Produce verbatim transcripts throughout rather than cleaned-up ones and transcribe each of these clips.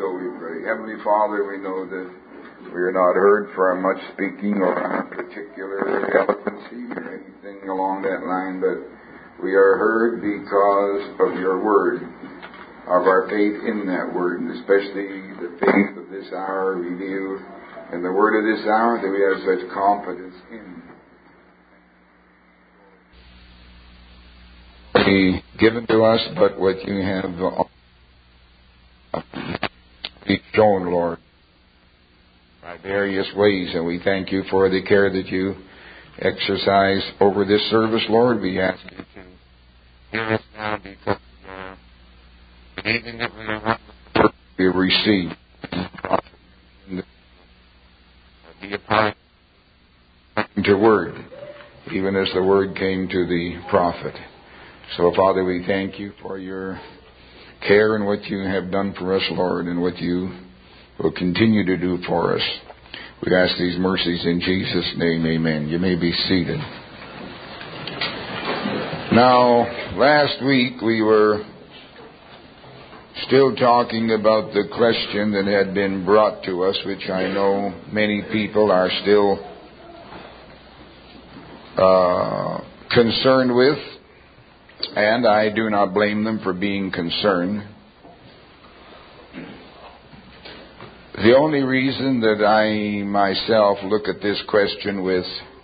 So we pray. Heavenly Father, we know that we are not heard for our much speaking or our particular eloquency or anything along that line, but we are heard because of your word, of our faith in that word, and especially the faith of this hour revealed in the word of this hour that we have such confidence in. Be given to us, but what you have be shown, Lord, by various ways, and we thank you for the care that you exercise over this service, Lord. We ask you to hear us now because we are believing that we are what we receive. Be a part of the word, even as the word came to the prophet. So, Father, we thank you for your care and what you have done for us, Lord, and what you will continue to do for us. We ask these mercies in Jesus' name, amen. You may be seated. Now, last week we were still talking about the question that had been brought to us, which I know many people are still uh, concerned with. And I do not blame them for being concerned. The only reason that I myself look at this question with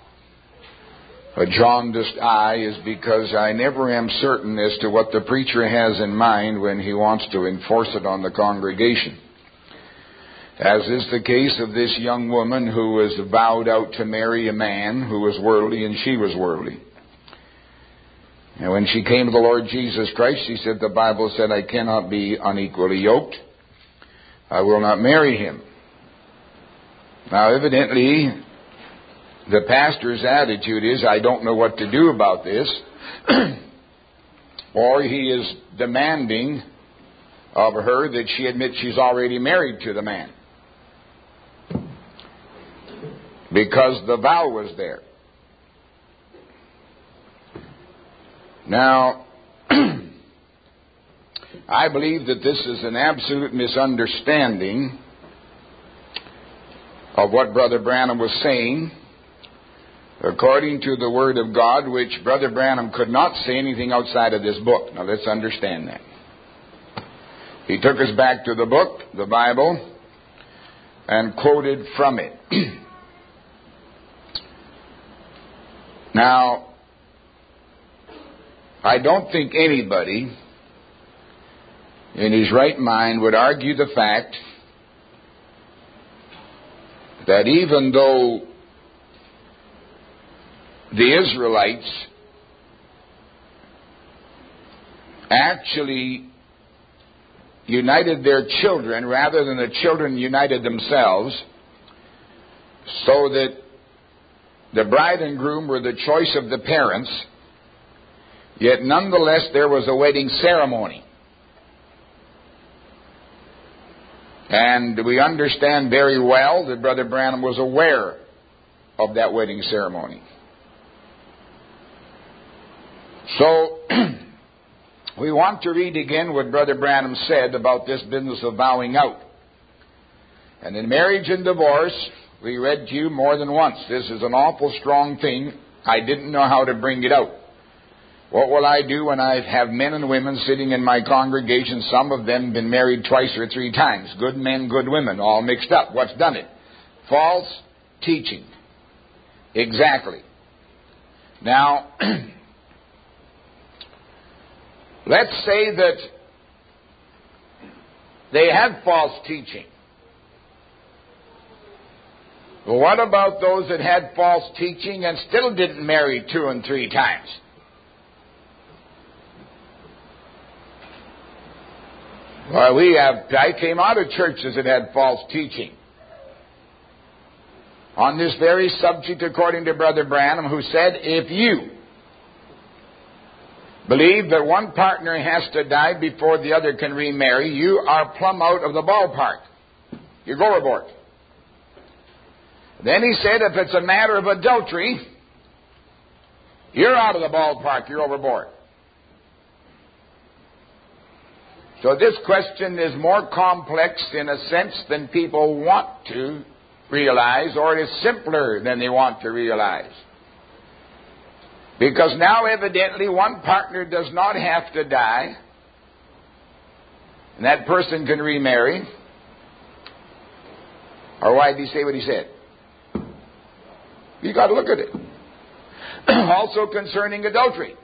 a jaundiced eye is because I never am certain as to what the preacher has in mind when he wants to enforce it on the congregation. As is the case of this young woman who was vowed out to marry a man who was worldly and she was worldly. And when she came to the Lord Jesus Christ, she said, the Bible said, I cannot be unequally yoked. I will not marry him. Now, evidently, the pastor's attitude is, I don't know what to do about this. Or he is demanding of her that she admit she's already married to the man. Because the vow was there. Now, I believe that this is an absolute misunderstanding of what Brother Branham was saying, according to the Word of God, which Brother Branham could not say anything outside of this book. Now, let's understand that. He took us back to the book, the Bible, and quoted from it. Now, I don't think anybody in his right mind would argue the fact that even though the Israelites actually united their children rather than the children united themselves, so that the bride and groom were the choice of the parents, yet nonetheless there was a wedding ceremony. And we understand very well that Brother Branham was aware of that wedding ceremony. So, we want to read again what Brother Branham said about this business of vowing out. And in marriage and divorce, we read to you more than once. This is an awful strong thing. I didn't know how to bring it out. What will I do when I have men and women sitting in my congregation, some of them been married twice or three times, good men, good women, all mixed up? What's done it? False teaching. Exactly. Now, let's say that they had false teaching. Well, what about those that had false teaching and still didn't marry two and three times? Well, we have, I came out of churches that had false teaching on this very subject, according to Brother Branham, who said, if you believe that one partner has to die before the other can remarry, you are plumb out of the ballpark. You go overboard. Then he said, if it's a matter of adultery, you're out of the ballpark. You're overboard. So this question is more complex in a sense than people want to realize, or it is simpler than they want to realize. Because now evidently one partner does not have to die, and that person can remarry. Or why did he say what he said? You got to look at it. Also concerning adultery.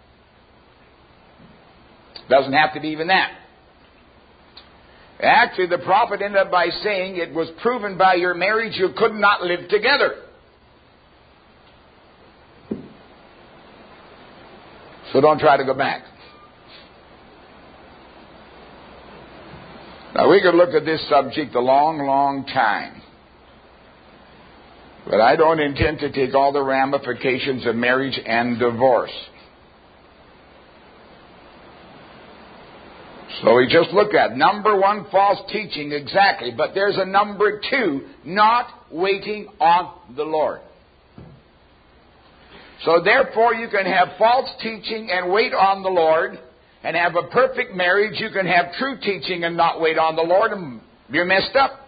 Doesn't have to be even that. Actually, the prophet ended up by saying it was proven by your marriage you could not live together. So don't try to go back. Now, we could look at this subject a long, long time. But I don't intend to take all the ramifications of marriage and divorce. So we just look at number one, false teaching, exactly. But there's a number two, not waiting on the Lord. So therefore you can have false teaching and wait on the Lord, and have a perfect marriage. You can have true teaching and not wait on the Lord, and you're messed up.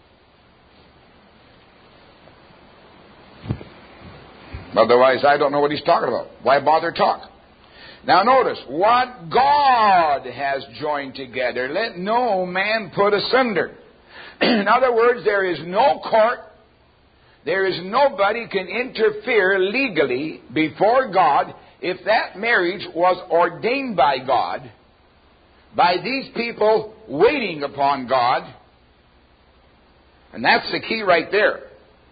Otherwise, I don't know what he's talking about. Why bother talk? Now notice, what God has joined together, let no man put asunder. In other words, there is no court, there is nobody can interfere legally before God if that marriage was ordained by God, by these people waiting upon God. And that's the key right there.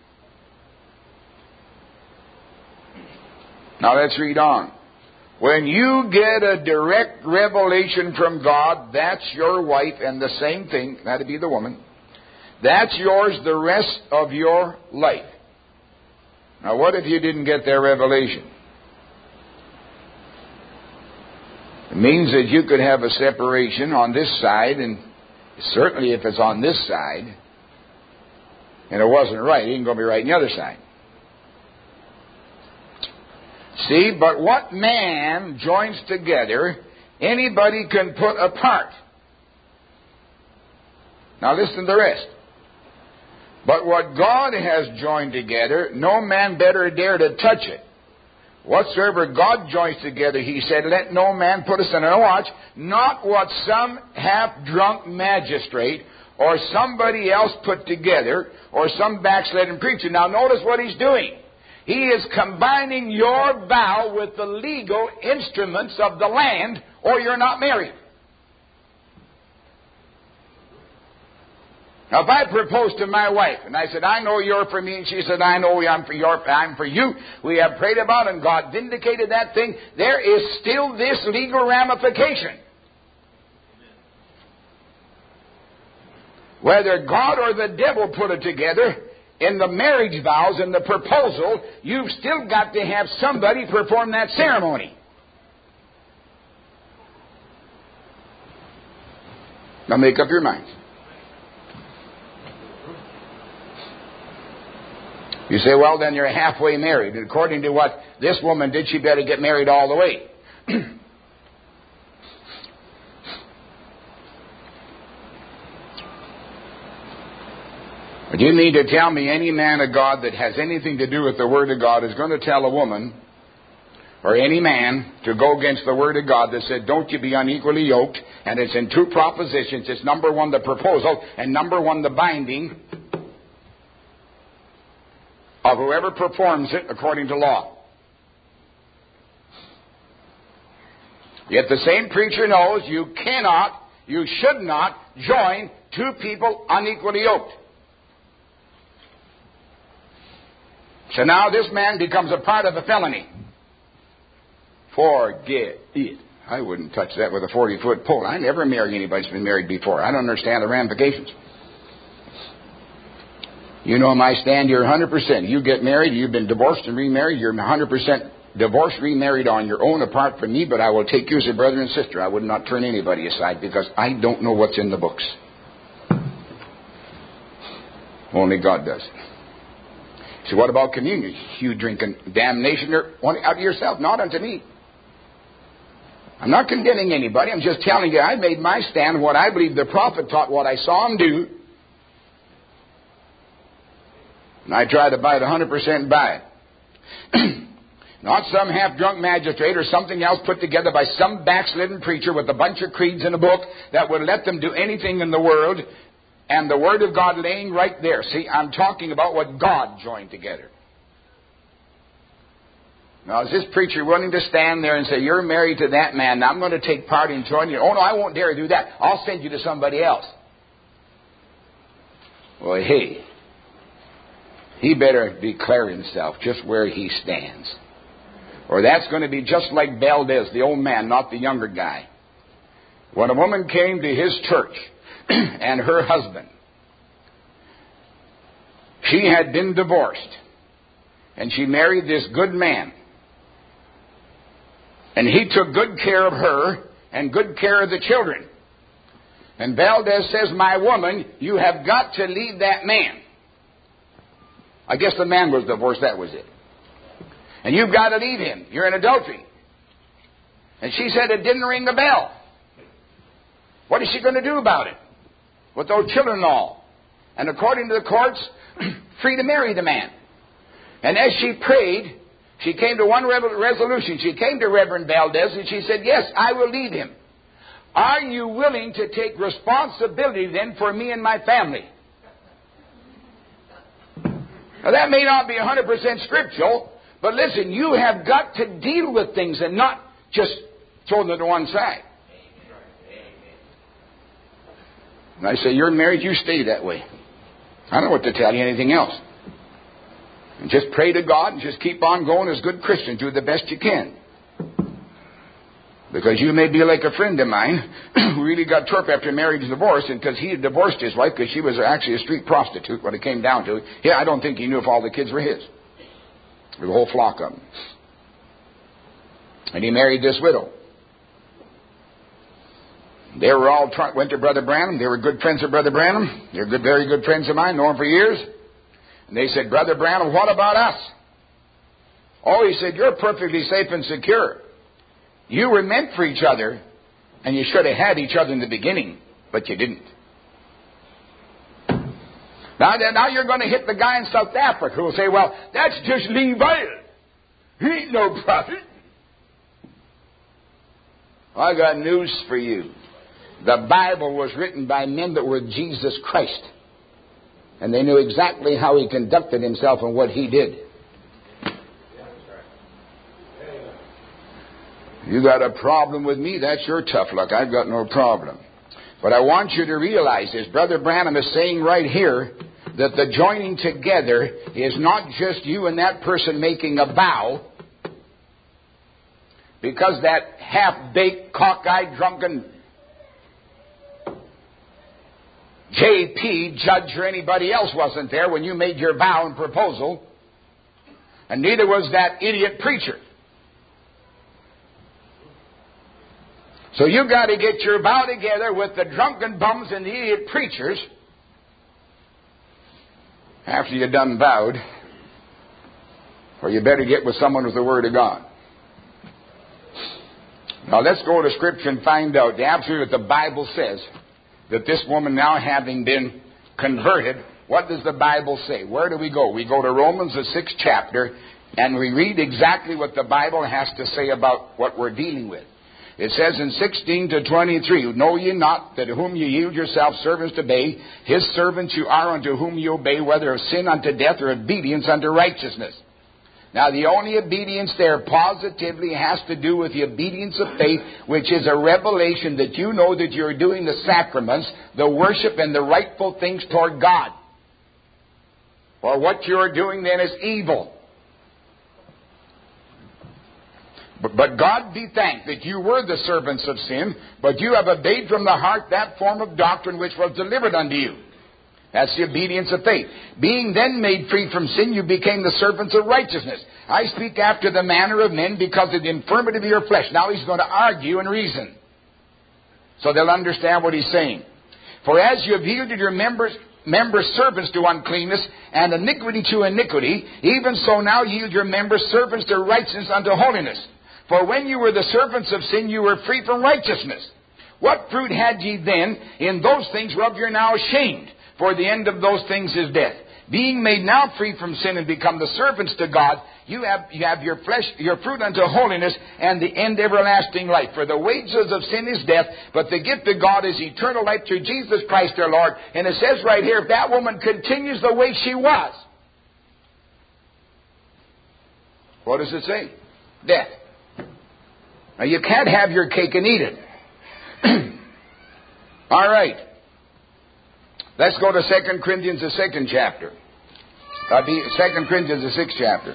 Now let's read on. When you get a direct revelation from God, that's your wife, and the same thing, that'd be the woman. That's yours the rest of your life. Now what if you didn't get their revelation? It means that you could have a separation on this side, and certainly if it's on this side, and it wasn't right, it ain't going to be right on the other side. See, but what man joins together, anybody can put apart. Now listen to the rest. But what God has joined together, no man better dare to touch it. Whatsoever God joins together, he said, let no man put asunder. Now watch, not what some half-drunk magistrate or somebody else put together, or some backslidden preacher. Now notice what he's doing. He is combining your vow with the legal instruments of the land, or you're not married. Now, if I proposed to my wife, and I said, I know you're for me, and she said, I know I'm for, your, I'm for you, we have prayed about it, and God vindicated that thing, there is still this legal ramification. Whether God or the devil put it together, in the marriage vows, in the proposal, you've still got to have somebody perform that ceremony. Now make up your mind. You say, well, then you're halfway married. And according to what this woman did, she better get married all the way. But you mean to tell me any man of God that has anything to do with the Word of God is going to tell a woman, or any man, to go against the Word of God that said, don't you be unequally yoked, and it's in two propositions. It's number one, the proposal, and number one, the binding of whoever performs it according to law. Yet the same preacher knows you cannot, you should not join two people unequally yoked. So now this man becomes a part of a felony. Forget it. I wouldn't touch that with a forty-foot pole. I never marry anybody who's been married before. I don't understand the ramifications. You know my stand here one hundred percent. You get married, you've been divorced and remarried, you're one hundred percent divorced, remarried on your own apart from me, but I will take you as a brother and sister. I would not turn anybody aside because I don't know what's in the books. Only God does. So what about communion? You drinking damnation only out of yourself, not unto me. I'm not condemning anybody. I'm just telling you I made my stand what I believe the prophet taught, what I saw him do. And I try to buy it one hundred percent by it. Not some half-drunk magistrate or something else put together by some backslidden preacher with a bunch of creeds in a book that would let them do anything in the world, and the Word of God laying right there. See, I'm talking about what God joined together. Now, is this preacher willing to stand there and say, you're married to that man, now I'm going to take part in joining you? Oh, no, I won't dare do that. I'll send you to somebody else. Well, hey, he better declare himself just where he stands. Or that's going to be just like Valdez, the old man, not the younger guy. When a woman came to his church and her husband, she had been divorced, and she married this good man. And he took good care of her and good care of the children. And Valdez says, my woman, you have got to leave that man. I guess the man was divorced, that was it. And you've got to leave him. You're in adultery. And she said it didn't ring the bell. What is she going to do about it? With those children and all. And according to the courts, free to marry the man. And as she prayed, she came to one resolution. She came to Reverend Valdez and she said, yes, I will leave him. Are you willing to take responsibility then for me and my family? Now that may not be one hundred percent scriptural, but listen, you have got to deal with things and not just throw them to one side. And I say, you're married, you stay that way. I don't know what to tell you anything else. And just pray to God and just keep on going as good Christians. Do the best you can. Because you may be like a friend of mine who really got torped after marriage and divorce, and because he had divorced his wife because she was actually a street prostitute when it came down to it. Yeah, I don't think he knew if all the kids were his. There was a whole flock of them. And he married this widow. They were all try- went to Brother Branham. They were good friends of Brother Branham. They're good, very good friends of mine. Know him for years. And they said, Brother Branham, what about us? Oh, he said, you're perfectly safe and secure. You were meant for each other, and you should have had each other in the beginning, but you didn't. Now, now you're going to hit the guy in South Africa who will say, well, that's just Levi. He ain't no prophet. I got news for you. The Bible was written by men that were Jesus Christ. And they knew exactly how he conducted himself and what he did. You got a problem with me, that's your tough luck. I've got no problem. But I want you to realize this. Brother Branham is saying right here that the joining together is not just you and that person making a vow, because that half-baked, cockeyed, drunken J P, judge, or anybody else wasn't there when you made your vow and proposal, and neither was that idiot preacher. So you got to get your vow together with the drunken bums and the idiot preachers after you're done vowed, or you better get with someone with the Word of God. Now let's go to Scripture and find out the absolute what the Bible says, that this woman now having been converted, what does the Bible say? Where do we go? We go to Romans, the sixth chapter, and we read exactly what the Bible has to say about what we're dealing with. It says in sixteen to twenty-three, know ye not that whom ye yield yourselves servants to obey, his servants you are unto whom you obey, whether of sin unto death or obedience unto righteousness. Now the only obedience there positively has to do with the obedience of faith, which is a revelation that you know that you're doing the sacraments, the worship, and the rightful things toward God. Or what you're doing then is evil. But, but God be thanked that you were the servants of sin, but you have obeyed from the heart that form of doctrine which was delivered unto you. That's the obedience of faith. Being then made free from sin, you became the servants of righteousness. I speak after the manner of men because of the infirmity of your flesh. Now he's going to argue and reason, so they'll understand what he's saying. For as you have yielded your members, members servants to uncleanness, and iniquity to iniquity, even so now yield your members servants to righteousness unto holiness. For when you were the servants of sin, you were free from righteousness. What fruit had ye then in those things whereof you're now ashamed? For the end of those things is death. Being made now free from sin and become the servants to God, you have, you have your flesh, your fruit unto holiness, and the end everlasting life. For the wages of sin is death, but the gift of God is eternal life through Jesus Christ our Lord. And it says right here, if that woman continues the way she was, what does it say? Death. Now you can't have your cake and eat it. All right. Let's go to Second Corinthians, the second chapter. Uh, Second Corinthians, the sixth chapter.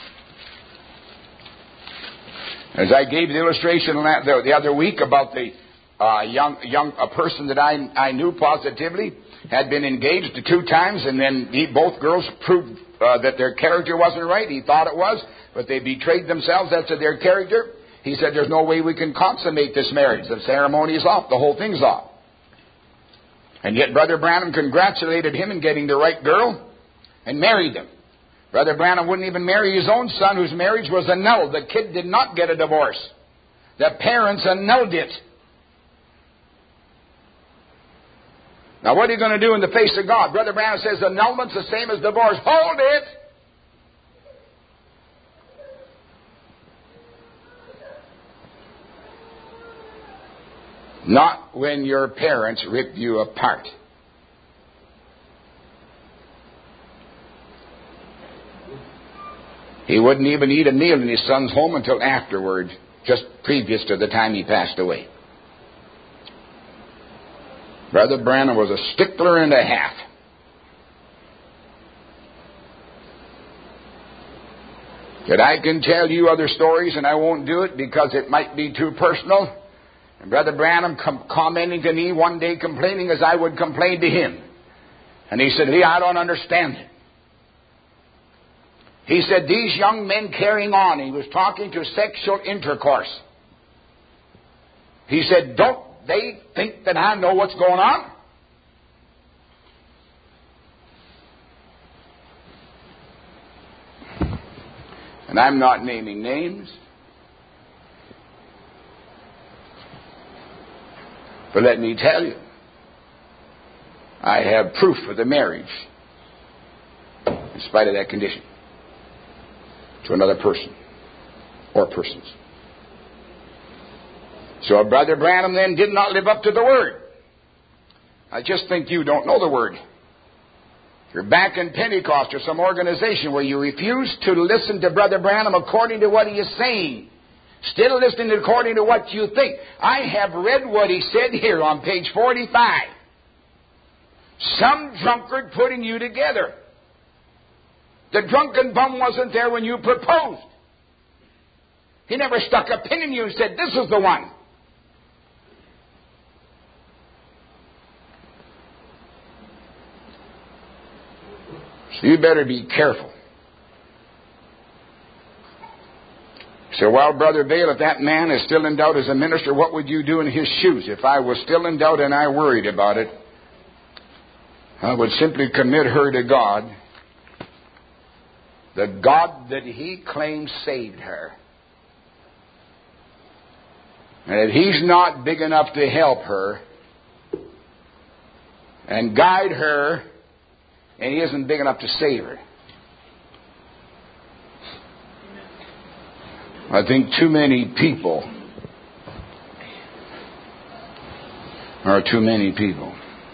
As I gave the illustration the, the other week about the uh, young young a person that I I knew positively had been engaged two times, and then he, both girls proved uh, that their character wasn't right. He thought it was, but they betrayed themselves as to their character. He said, "There's no way we can consummate this marriage. The ceremony is off. The whole thing's off." And yet Brother Branham congratulated him in getting the right girl and married them. Brother Branham wouldn't even marry his own son, whose marriage was annulled. The kid did not get a divorce. The parents annulled it. Now what are you going to do in the face of God? Brother Branham says annulment's the same as divorce. Hold it! Not when your parents rip you apart. He wouldn't even eat a meal in his son's home until afterward, just previous to the time he passed away. Brother Branham was a stickler and a half. That I can tell you other stories, and I won't do it because it might be too personal. And Brother Branham com- commenting to me one day, complaining as I would complain to him. And he said, "Lee, I don't understand it." He said, "These young men carrying on," he was talking to sexual intercourse. He said, "Don't they think that I know what's going on?" And I'm not naming names. But let me tell you, I have proof of the marriage, in spite of that condition, to another person or persons. So Brother Branham then did not live up to the Word. I just think you don't know the Word. You're back in Pentecost or some organization where you refuse to listen to Brother Branham according to what he is saying. Still listening according to what you think. I have read what he said here on page forty-five. Some drunkard putting you together. The drunken bum wasn't there when you proposed. He never stuck a pin in you and said, "This is the one." So you better be careful. So, well, Brother Vail, if that man is still in doubt as a minister, what would you do in his shoes? If I was still in doubt and I worried about it, I would simply commit her to God. The God that he claims saved her. And if he's not big enough to help her and guide her, and he isn't big enough to save her, I think too many people are too many people.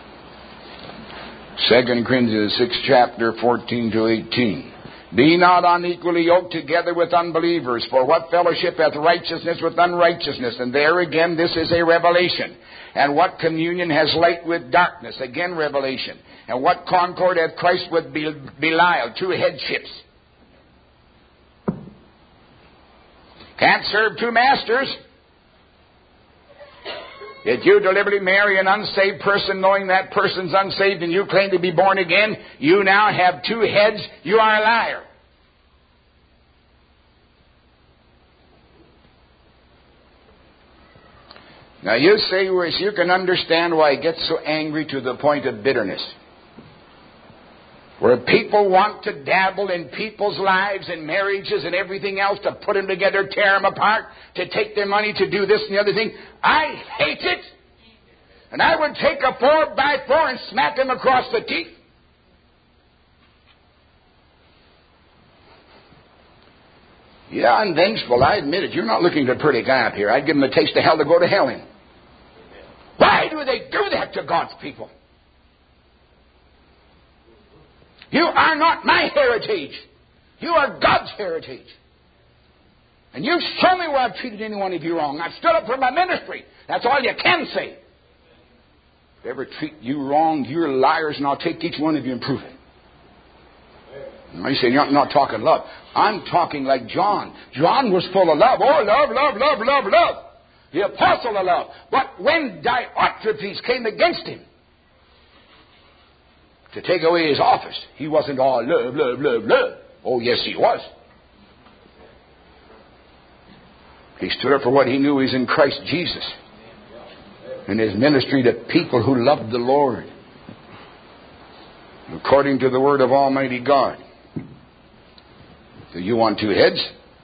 Second Corinthians sixth chapter, fourteen to eighteen. Be not unequally yoked together with unbelievers, for what fellowship hath righteousness with unrighteousness? And there again, this is a revelation. And what communion has light with darkness? Again, revelation. And what concord hath Christ with Belial? Two headships. Can't serve two masters. If you deliberately marry an unsaved person knowing that person's unsaved and you claim to be born again, you now have two heads. You are a liar. Now you say, well, you can understand why he gets so angry to the point of bitterness. where people want to dabble in people's lives and marriages and everything else, to put them together, tear them apart, to take their money to do this and the other thing. I hate it. And I would take a four by four and smack them across the teeth. Yeah, I'm vengeful. I admit it. You're not looking at a pretty guy up here. I'd give him a taste of hell to go to hell in. Why do they do that to God's people? You are not my heritage. You are God's heritage. And you show me where I've treated any one of you wrong. I've stood up for my ministry. That's all you can say. If they ever treat you wrong, you're liars, and I'll take each one of you and prove it. You say, you're not talking love. I'm talking like John. John was full of love. Oh, love, love, love, love, love. The apostle of love. But when Diotrephes came against him to take away his office, he wasn't all love, love, love, love. Oh, yes, he was. He stood up for what he knew was in Christ Jesus, in his ministry to people who loved the Lord, according to the word of Almighty God. Do you want two heads?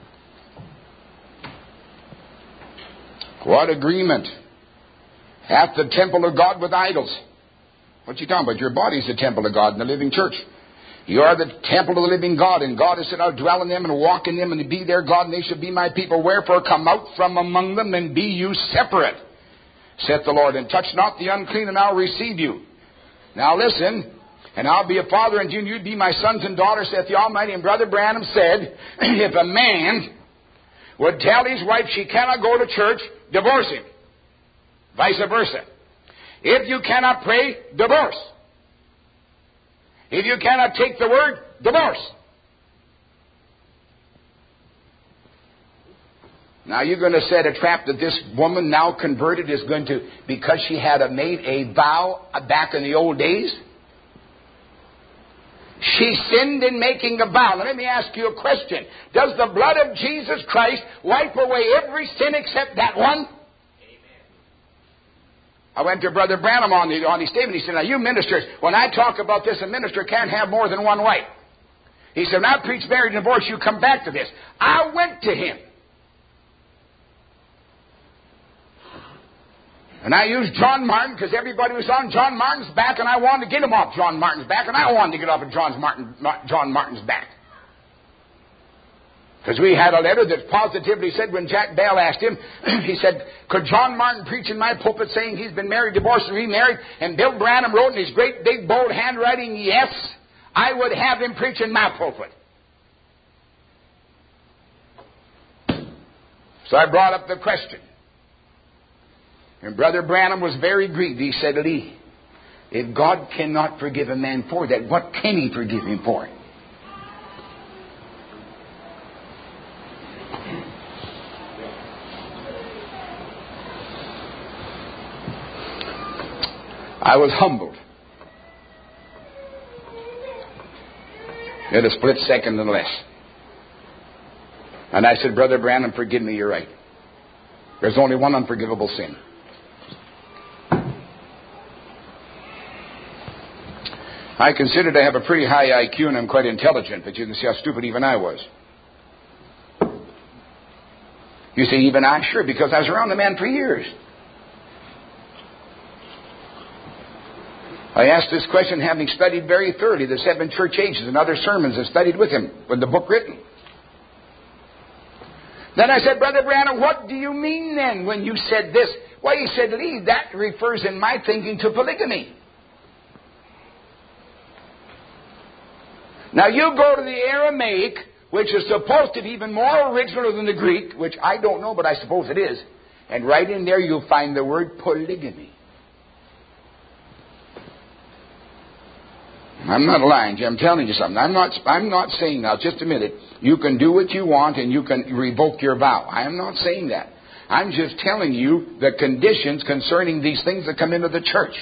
What agreement? Hath the temple of God with idols? What you talking about? Your body is the temple of God in the living church. You are the temple of the living God, and God has said, I'll dwell in them and walk in them and be their God, and they shall be my people. Wherefore come out from among them and be you separate, saith the Lord, and touch not the unclean, and I'll receive you. Now listen, and I'll be a father unto you, and you'd be my sons and daughters, saith the Almighty. And Brother Branham said, if a man would tell his wife she cannot go to church, divorce him. Vice versa. If you cannot pray, divorce. If you cannot take the word, divorce. Now you're going to set a trap that this woman now converted is going to, because she had a, made a vow back in the old days. She sinned in making a vow. Now let me ask you a question. Does the blood of Jesus Christ wipe away every sin except that one? I went to Brother Branham on the on his statement. He said, now you ministers, when I talk about this, a minister can't have more than one wife. He said, when I preach marriage and divorce, you come back to this. I went to him. And I used John Martin because everybody was on John Martin's back, and I wanted to get him off John Martin's back, and I wanted to get off of John, Martin, John Martin's back. Because we had a letter that positively said, when Jack Bell asked him, he said, could John Martin preach in my pulpit saying he's been married, divorced, and remarried? And Bill Branham wrote in his great big bold handwriting, yes, I would have him preach in my pulpit. So I brought up the question. And Brother Branham was very grieved. He said, Lee, if God cannot forgive a man for that, what can he forgive him for? I was humbled. In a split second and less. And I said, Brother Branham, forgive me, you're right. There's only one unforgivable sin. I consider to have a pretty high I Q and I'm quite intelligent, but you can see how stupid even I was. You say, even I? Sure, because I was around the man for years. I asked this question having studied very thoroughly the seven church ages and other sermons and studied with him with the book written. Then I said, Brother Branham, what do you mean then when you said this? Why, he said, Lee, that refers in my thinking to polygamy. Now you go to the Aramaic, which is supposed to be even more original than the Greek, which I don't know, but I suppose it is. And right in there you'll find the word polygamy. I'm not lying. I'm telling you something. I'm not, I'm not saying now, just a minute, you can do what you want and you can revoke your vow. I am not saying that. I'm just telling you the conditions concerning these things that come into the church.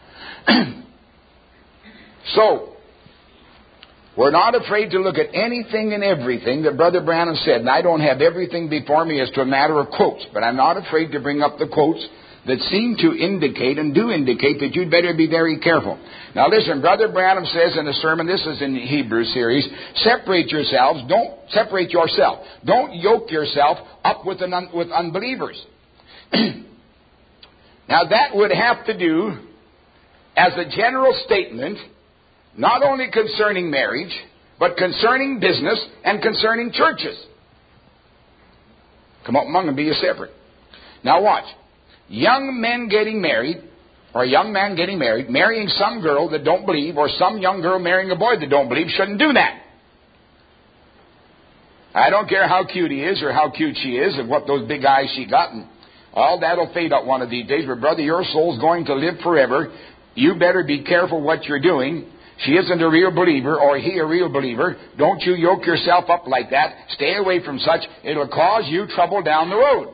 So, we're not afraid to look at anything and everything that Brother Branham said. And I don't have everything before me as to a matter of quotes, but I'm not afraid to bring up the quotes that seem to indicate and do indicate that you'd better be very careful. Now listen, Brother Branham says in a sermon, this is in the Hebrew series, separate yourselves, don't separate yourself. Don't yoke yourself up with, an un, with unbelievers. Now that would have to do, as a general statement, not only concerning marriage, but concerning business and concerning churches. Come up among them, be ye separate. Now watch. Young men getting married, or a young man getting married, marrying some girl that don't believe, or some young girl marrying a boy that don't believe, shouldn't do that. I don't care how cute he is, or how cute she is, and what those big eyes she got, and all that'll fade out one of these days. But brother, your soul's going to live forever. You better be careful what you're doing. She isn't a real believer, or he a real believer. Don't you yoke yourself up like that. Stay away from such. It'll cause you trouble down the road.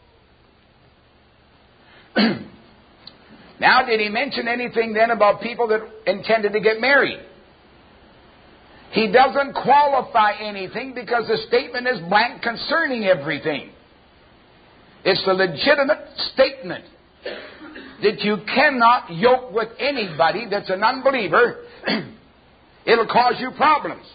Now, did he mention anything then about people that intended to get married? He doesn't qualify anything because the statement is blank concerning everything. It's a legitimate statement that you cannot yoke with anybody that's an unbeliever. It'll cause you problems.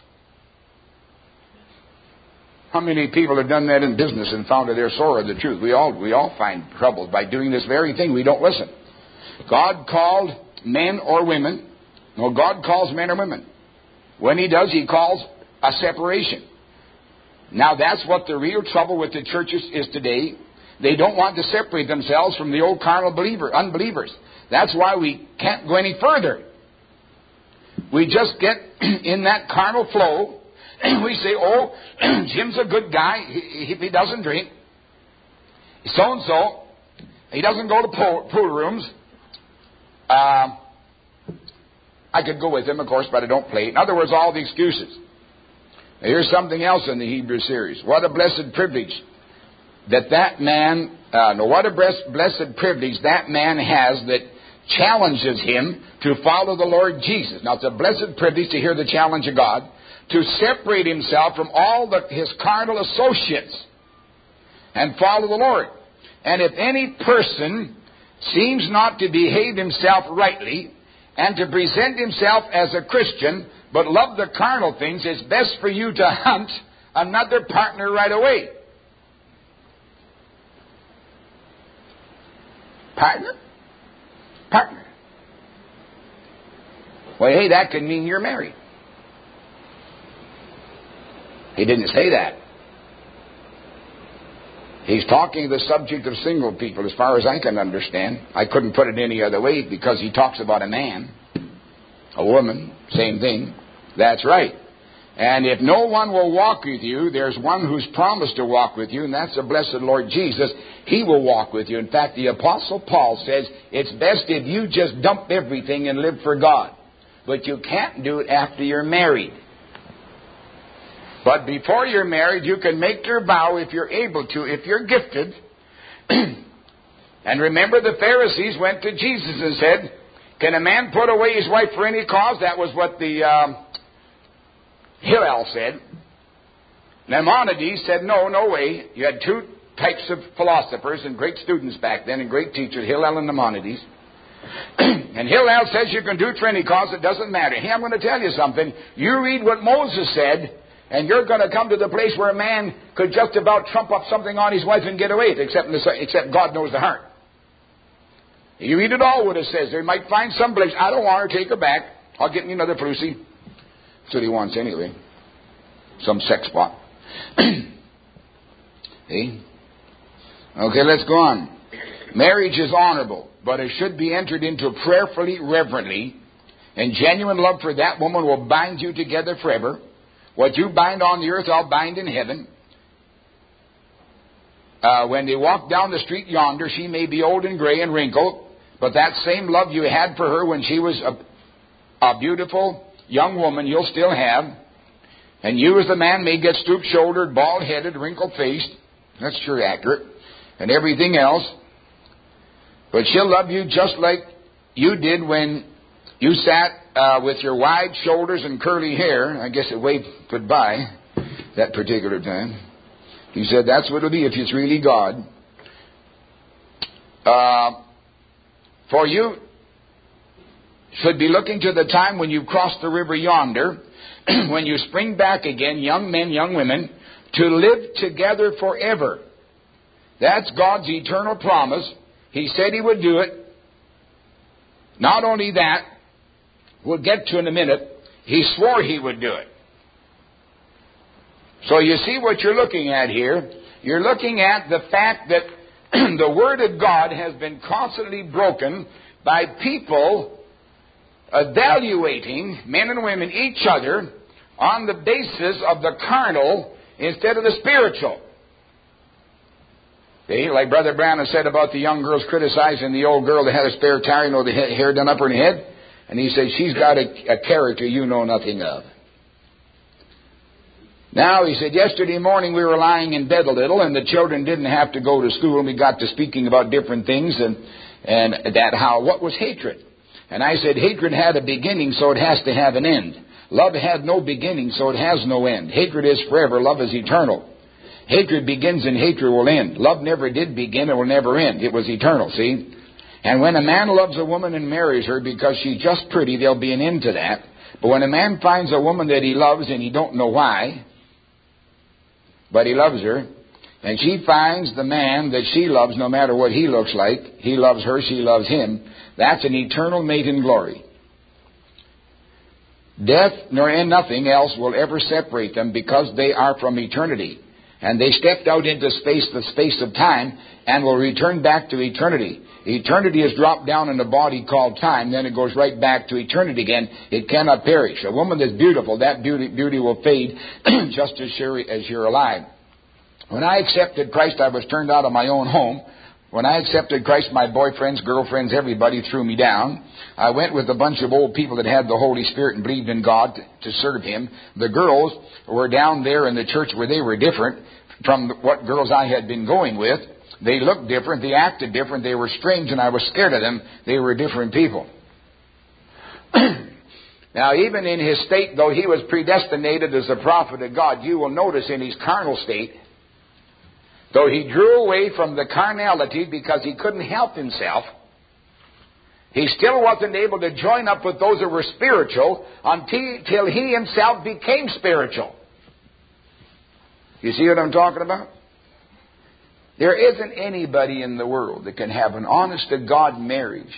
How many people have done that in business and found to their sorrow the truth? We all we all find troubles by doing this very thing. We don't listen. God called men or women. No, God calls men or women. When He does, He calls a separation. Now that's what the real trouble with the churches is today. They don't want to separate themselves from the old carnal believer, unbelievers. That's why we can't go any further. We just get in that carnal flow. We say, oh, Jim's a good guy. He, he doesn't drink. So-and-so. He doesn't go to pool, pool rooms. Uh, I could go with him, of course, but I don't play. In other words, all the excuses. Now, here's something else in the Hebrew series. What a blessed privilege that that man, uh, no, what a blessed privilege that man has that challenges him to follow the Lord Jesus. Now, it's a blessed privilege to hear the challenge of God, to separate himself from all the, his carnal associates and follow the Lord. And if any person seems not to behave himself rightly and to present himself as a Christian but love the carnal things, it's best for you to hunt another partner right away. Partner? Partner. Well, hey, that could mean you're married. He didn't say that. He's talking the subject of single people as far as I can understand. I couldn't put it any other way because he talks about a man, a woman, same thing. That's right. And if no one will walk with you, there's one who's promised to walk with you, and that's the blessed Lord Jesus. He will walk with you. In fact, the Apostle Paul says it's best if you just dump everything and live for God. But you can't do it after you're married. But before you're married, you can make your vow if you're able to, if you're gifted. And remember, the Pharisees went to Jesus and said, can a man put away his wife for any cause? That was what the um, Hillel said. Maimonides said, no, no way. You had two types of philosophers and great students back then and great teachers, Hillel and Maimonides. And Hillel says you can do it for any cause, it doesn't matter. Hey, I'm going to tell you something. You read what Moses said, and you're going to come to the place where a man could just about trump up something on his wife and get away, except, except God knows the heart. You read it all what it says. They might find some place. I don't want her, take her back. I'll get me another Prusi. That's what he wants anyway. Some sex spot. See? Okay, let's go on. Marriage is honorable, but it should be entered into prayerfully, reverently, and genuine love for that woman will bind you together forever. What you bind on the earth, I'll bind in heaven. Uh, when they walk down the street yonder, she may be old and gray and wrinkled, but that same love you had for her when she was a, a beautiful young woman, you'll still have. And you as the man may get stoop-shouldered, bald-headed, wrinkled-faced. That's sure accurate. And everything else. But she'll love you just like you did when you sat uh, with your wide shoulders and curly hair. I guess it waved goodbye that particular time. He said that's what it'll be if it's really God. Uh, For you should be looking to the time when you cross the river yonder, when you spring back again, young men, young women, to live together forever. That's God's eternal promise. He said He would do it. Not only that, we'll get to in a minute, He swore He would do it. So you see what you're looking at here. You're looking at the fact that the Word of God has been constantly broken by people evaluating, men and women, each other on the basis of the carnal instead of the spiritual. See, like Brother Branham said about the young girls criticizing the old girl that had a spare tire, you know, the hair done up her head. And he said, she's got a, a character you know nothing of. Now, he said, yesterday morning we were lying in bed a little, and the children didn't have to go to school, and we got to speaking about different things, and, and that how, what was hatred? And I said, hatred had a beginning, so it has to have an end. Love had no beginning, so it has no end. Hatred is forever, love is eternal. Hatred begins and hatred will end. Love never did begin, it will never end. It was eternal, see? And when a man loves a woman and marries her because she's just pretty, there'll be an end to that. But when a man finds a woman that he loves and he don't know why, but he loves her, and she finds the man that she loves no matter what he looks like, he loves her, she loves him, that's an eternal mate in glory. Death nor nothing else will ever separate them because they are from eternity. And they stepped out into space, the space of time, and will return back to eternity. Eternity is dropped down in a body called time, then it goes right back to eternity again. It cannot perish. A woman that's beautiful, that beauty, beauty will fade just as sure as you're alive. When I accepted Christ, I was turned out of my own home. When I accepted Christ, my boyfriends, girlfriends, everybody threw me down. I went with a bunch of old people that had the Holy Spirit and believed in God to serve Him. The girls were down there in the church where they were different from what girls I had been going with. They looked different, they acted different, they were strange, and I was scared of them. They were different people. Now, even in his state, though he was predestinated as a prophet of God, you will notice in his carnal state, though he drew away from the carnality because he couldn't help himself, he still wasn't able to join up with those that were spiritual until he himself became spiritual. You see what I'm talking about? There isn't anybody in the world that can have an honest-to-God marriage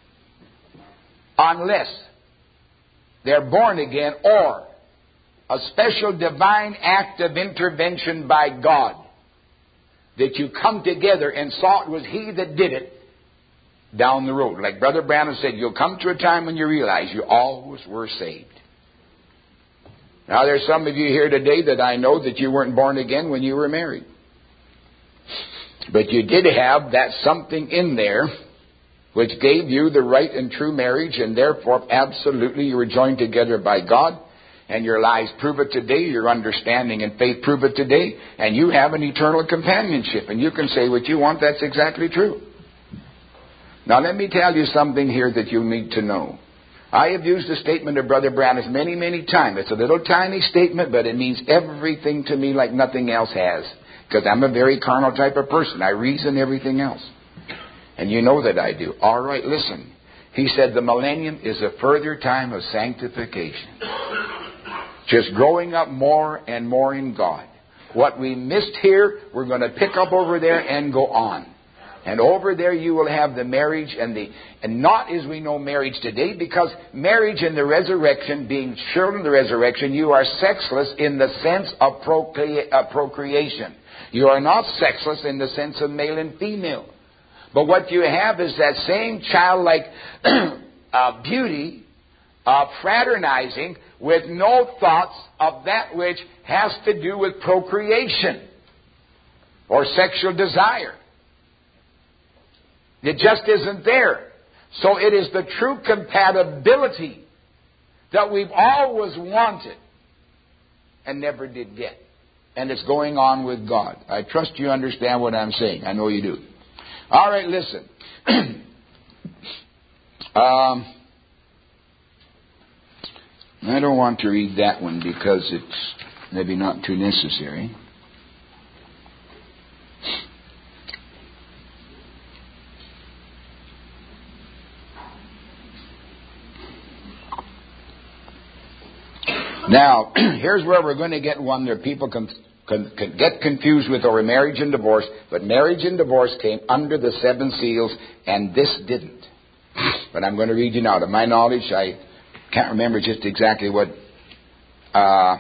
unless they're born again or a special divine act of intervention by God. That you come together and saw it was He that did it down the road. Like Brother Branham said, you'll come to a time when you realize you always were saved. Now there's some of you here today that I know that you weren't born again when you were married. But you did have that something in there which gave you the right and true marriage, and therefore absolutely you were joined together by God. And your lives prove it today, your understanding and faith prove it today, and you have an eternal companionship. And you can say what you want, that's exactly true. Now let me tell you something here that you need to know. I have used the statement of Brother Branham many, many times. It's a little tiny statement, but it means everything to me like nothing else has. Because I'm a very carnal type of person. I reason everything else. And you know that I do. All right, listen. He said the millennium is a further time of sanctification. Just growing up more and more in God. What we missed here, we're going to pick up over there and go on. And over there you will have the marriage and the, and not as we know marriage today, because marriage in the resurrection, being children of the resurrection, you are sexless in the sense of procre- uh, procreation. You are not sexless in the sense of male and female. But what you have is that same childlike uh, beauty of fraternizing with no thoughts of that which has to do with procreation or sexual desire. It just isn't there. So it is the true compatibility that we've always wanted and never did get. And it's going on with God. I trust you understand what I'm saying. I know you do. All right, listen. um, I don't want to read that one because it's maybe not too necessary. Now, here's where we're going to get one that people can, can, can get confused with over marriage and divorce. But marriage and divorce came under the seven seals, and this didn't. But I'm going to read you now. To my knowledge, I can't remember just exactly what... Uh,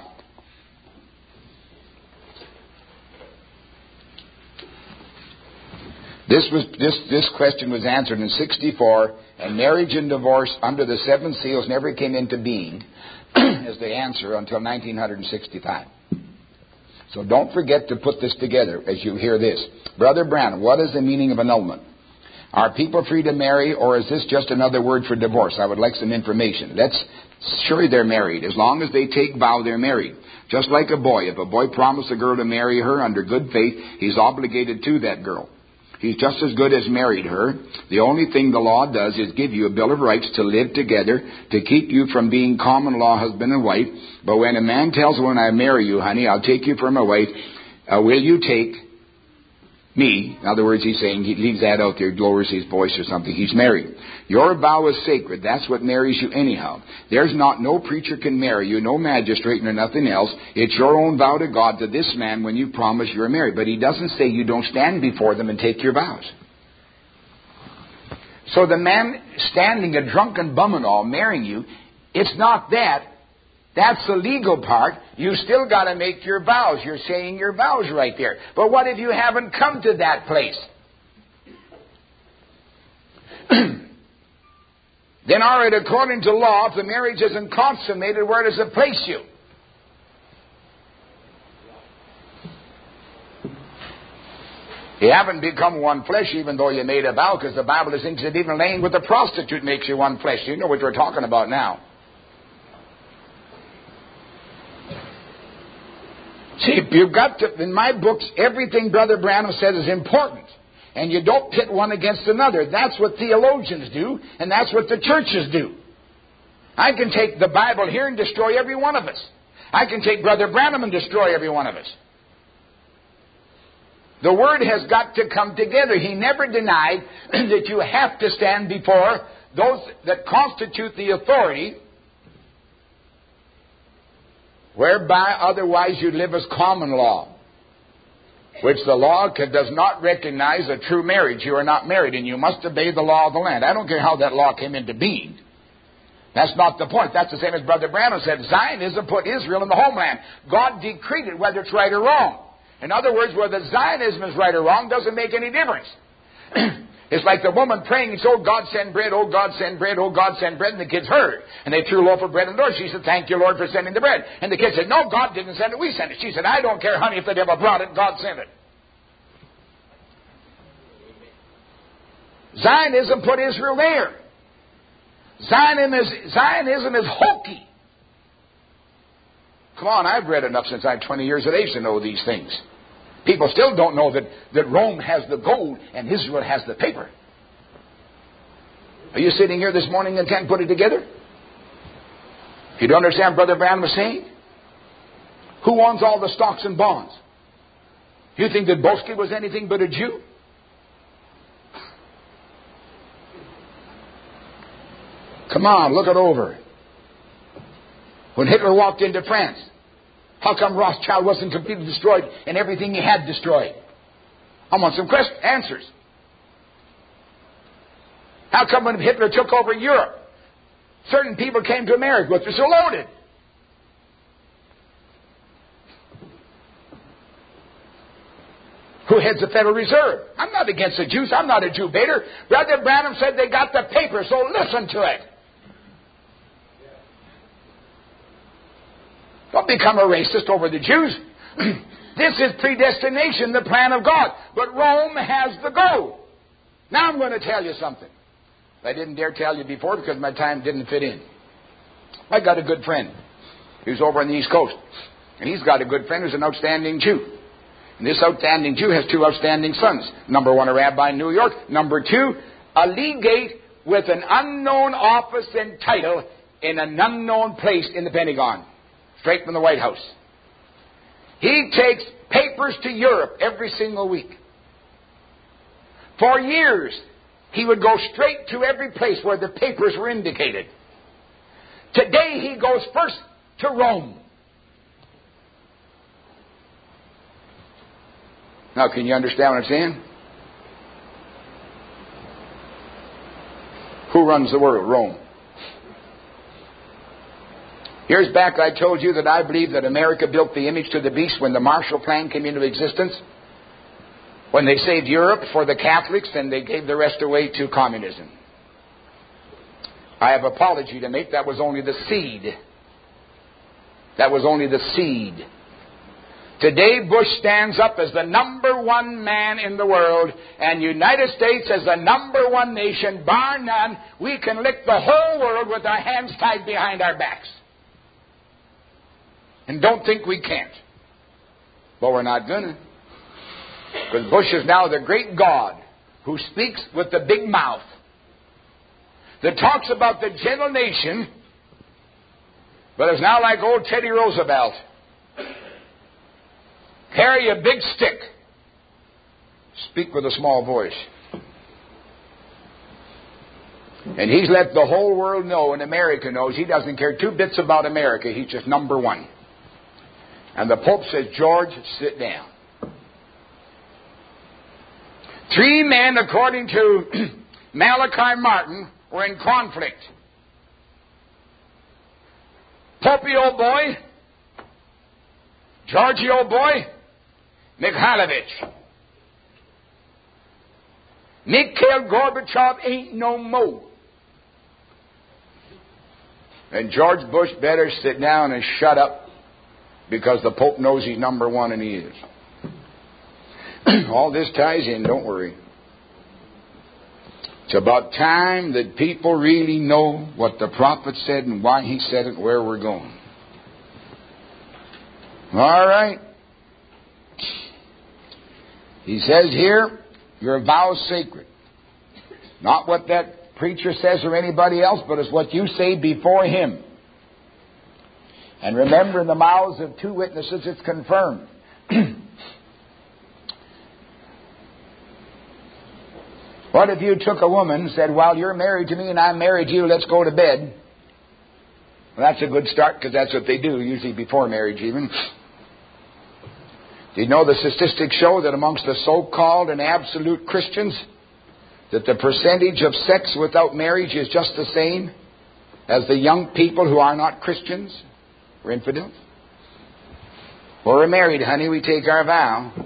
This was this this question was answered in sixty-four, and marriage and divorce under the seven seals never came into being as the answer until nineteen sixty-five. So don't forget to put this together as you hear this. Brother Branham, what is the meaning of annulment? Are people free to marry, or is this just another word for divorce? I would like some information. Let's sure they're married. As long as they take vow, they're married. Just like a boy. If a boy promised a girl to marry her under good faith, he's obligated to that girl. He's just as good as married her. The only thing the law does is give you a bill of rights to live together, to keep you from being common law husband and wife. But when a man tells her, when I marry you, honey, I'll take you for my wife, uh, will you take me? In other words, he's saying, he leaves that out there, lowers his voice or something. He's married. Your vow is sacred. That's what marries you anyhow. There's not, no preacher can marry you, no magistrate nor nothing else. It's your own vow to God, to this man, when you promise you're married. But he doesn't say you don't stand before them and take your vows. So the man standing a drunken bum and all marrying you, it's not that. That's the legal part. You still got to make your vows. You're saying your vows right there. But what if you haven't come to that place? Then, all right, according to law, if the marriage isn't consummated, where does it place you? You haven't become one flesh even though you made a vow, because the Bible is that even laying with a prostitute makes you one flesh. You know what we're talking about now. See, you've got to, in my books, everything Brother Branham says is important. And you don't pit one against another. That's what theologians do, and that's what the churches do. I can take the Bible here and destroy every one of us. I can take Brother Branham and destroy every one of us. The Word has got to come together. He never denied that you have to stand before those that constitute the authority, whereby otherwise you live as common law, which the law can, does not recognize a true marriage. You are not married, and you must obey the law of the land. I don't care how that law came into being. That's not the point. That's the same as Brother Branham said. Zionism put Israel in the homeland. God decreed it, whether it's right or wrong. In other words, whether Zionism is right or wrong doesn't make any difference. It's like the woman praying, it's, oh, God, send bread, oh, God, send bread, oh, God, send bread. And the kids heard. And they threw a loaf of bread in the door. She said, thank you, Lord, for sending the bread. And the kids said, no, God didn't send it, we sent it. She said, I don't care, honey, if the devil brought it, God sent it. Zionism put Israel there. Zionism is, Zionism is hokey. Come on, I've read enough since I'm twenty years of age to know these things. People still don't know that, that Rome has the gold and Israel has the paper. Are you sitting here this morning and can't put it together? You don't understand what Brother Branham was saying? Who owns all the stocks and bonds? You think that Boski was anything but a Jew? Come on, look it over. When Hitler walked into France, how come Rothschild wasn't completely destroyed and everything he had destroyed? I want some questions, answers. How come when Hitler took over Europe, certain people came to America which were so loaded? Who heads the Federal Reserve? I'm not against the Jews. I'm not a Jew baiter. Brother Branham said they got the paper, so listen to it. Don't become a racist over the Jews. This is predestination, the plan of God. But Rome has the gold. Now I'm going to tell you something. I didn't dare tell you before because my time didn't fit in. I got a good friend who's over on the East Coast. And he's got a good friend who's an outstanding Jew. And this outstanding Jew has two outstanding sons. Number one, a rabbi in New York. Number two, a legate with an unknown office and title in an unknown place in the Pentagon. Straight from the White House. He takes papers to Europe every single week. For years, he would go straight to every place where the papers were indicated. Today, he goes first to Rome. Now, can you understand what I'm saying? Who runs the world? Rome. Years back I told you that I believe that America built the image to the beast when the Marshall Plan came into existence. When they saved Europe for the Catholics and they gave the rest away to communism. I have apology to make. That was only the seed. That was only the seed. Today Bush stands up as the number one man in the world, and United States as the number one nation, bar none. We can lick the whole world with our hands tied behind our backs. And don't think we can't. But we're not going to. Because Bush is now the great God who speaks with the big mouth. That talks about the gentle nation, but is now like old Teddy Roosevelt. Carry a big stick. Speak with a small voice. And he's let the whole world know, and America knows, he doesn't care two bits about America. He's just number one. And the Pope says, George, sit down. Three men, according to Malachi Martin, were in conflict. Popey, old boy, Georgie, old boy, Mikhailovich. Mikhail Gorbachev ain't no more. And George Bush better sit down and shut up, because the Pope knows he's number one, and he is. All this ties in, don't worry. It's about time that people really know what the prophet said and why he said it and where we're going. All right. He says here, your vow is sacred. Not what that preacher says or anybody else, but it's what you say before him. And remember, in the mouths of two witnesses, it's confirmed. What if you took a woman and said, well, you're married to me and I'm married to you, let's go to bed. Well, that's a good start, because that's what they do, usually before marriage even. Do you know the statistics show that amongst the so-called and absolute Christians, that the percentage of sex without marriage is just the same as the young people who are not Christians or infidels? Well, we're married, honey, we take our vow.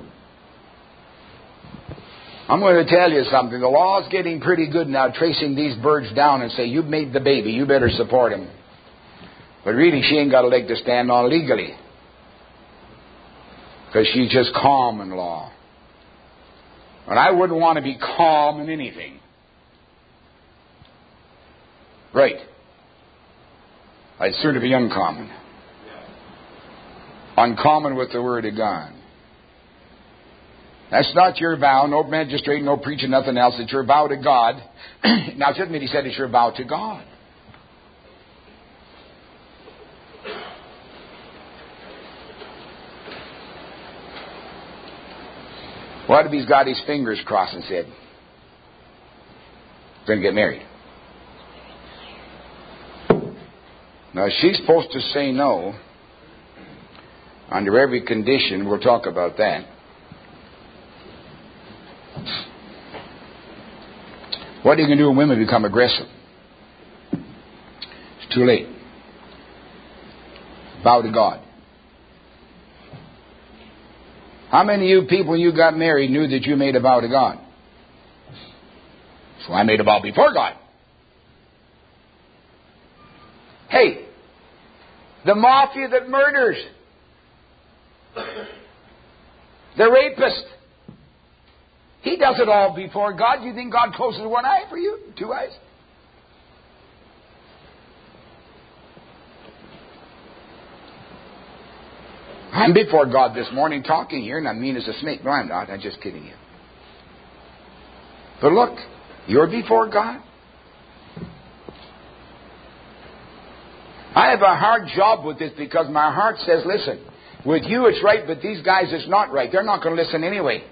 I'm going to tell you something. The law is getting pretty good now, tracing these birds down and say, you've made the baby, you better support him. But really, she ain't got a leg to stand on legally, because she's just common law. And I wouldn't want to be calm in anything. Right. I'd sooner be uncommon. Uncommon with the Word of God. That's not your vow. No magistrate, no preacher, nothing else. It's your vow to God. Now, just admit, he said it's your vow to God. What if he's got his fingers crossed and said, going to get married? Now, she's supposed to say no under every condition. We'll talk about that. What are you going to do when women become aggressive? It's too late. Bow to God. How many of you people, when you got married, knew that you made a vow to God? So I made a vow before God. Hey, the mafia that murders, the rapist, he does it all before God. You think God closes one eye for you? Two eyes? I'm before God this morning talking here, and I'm mean as a snake. No, I'm not. I'm just kidding you. But look, you're before God. I have a hard job with this, because my heart says, listen, with you it's right, but these guys it's not right. They're not going to listen anyway.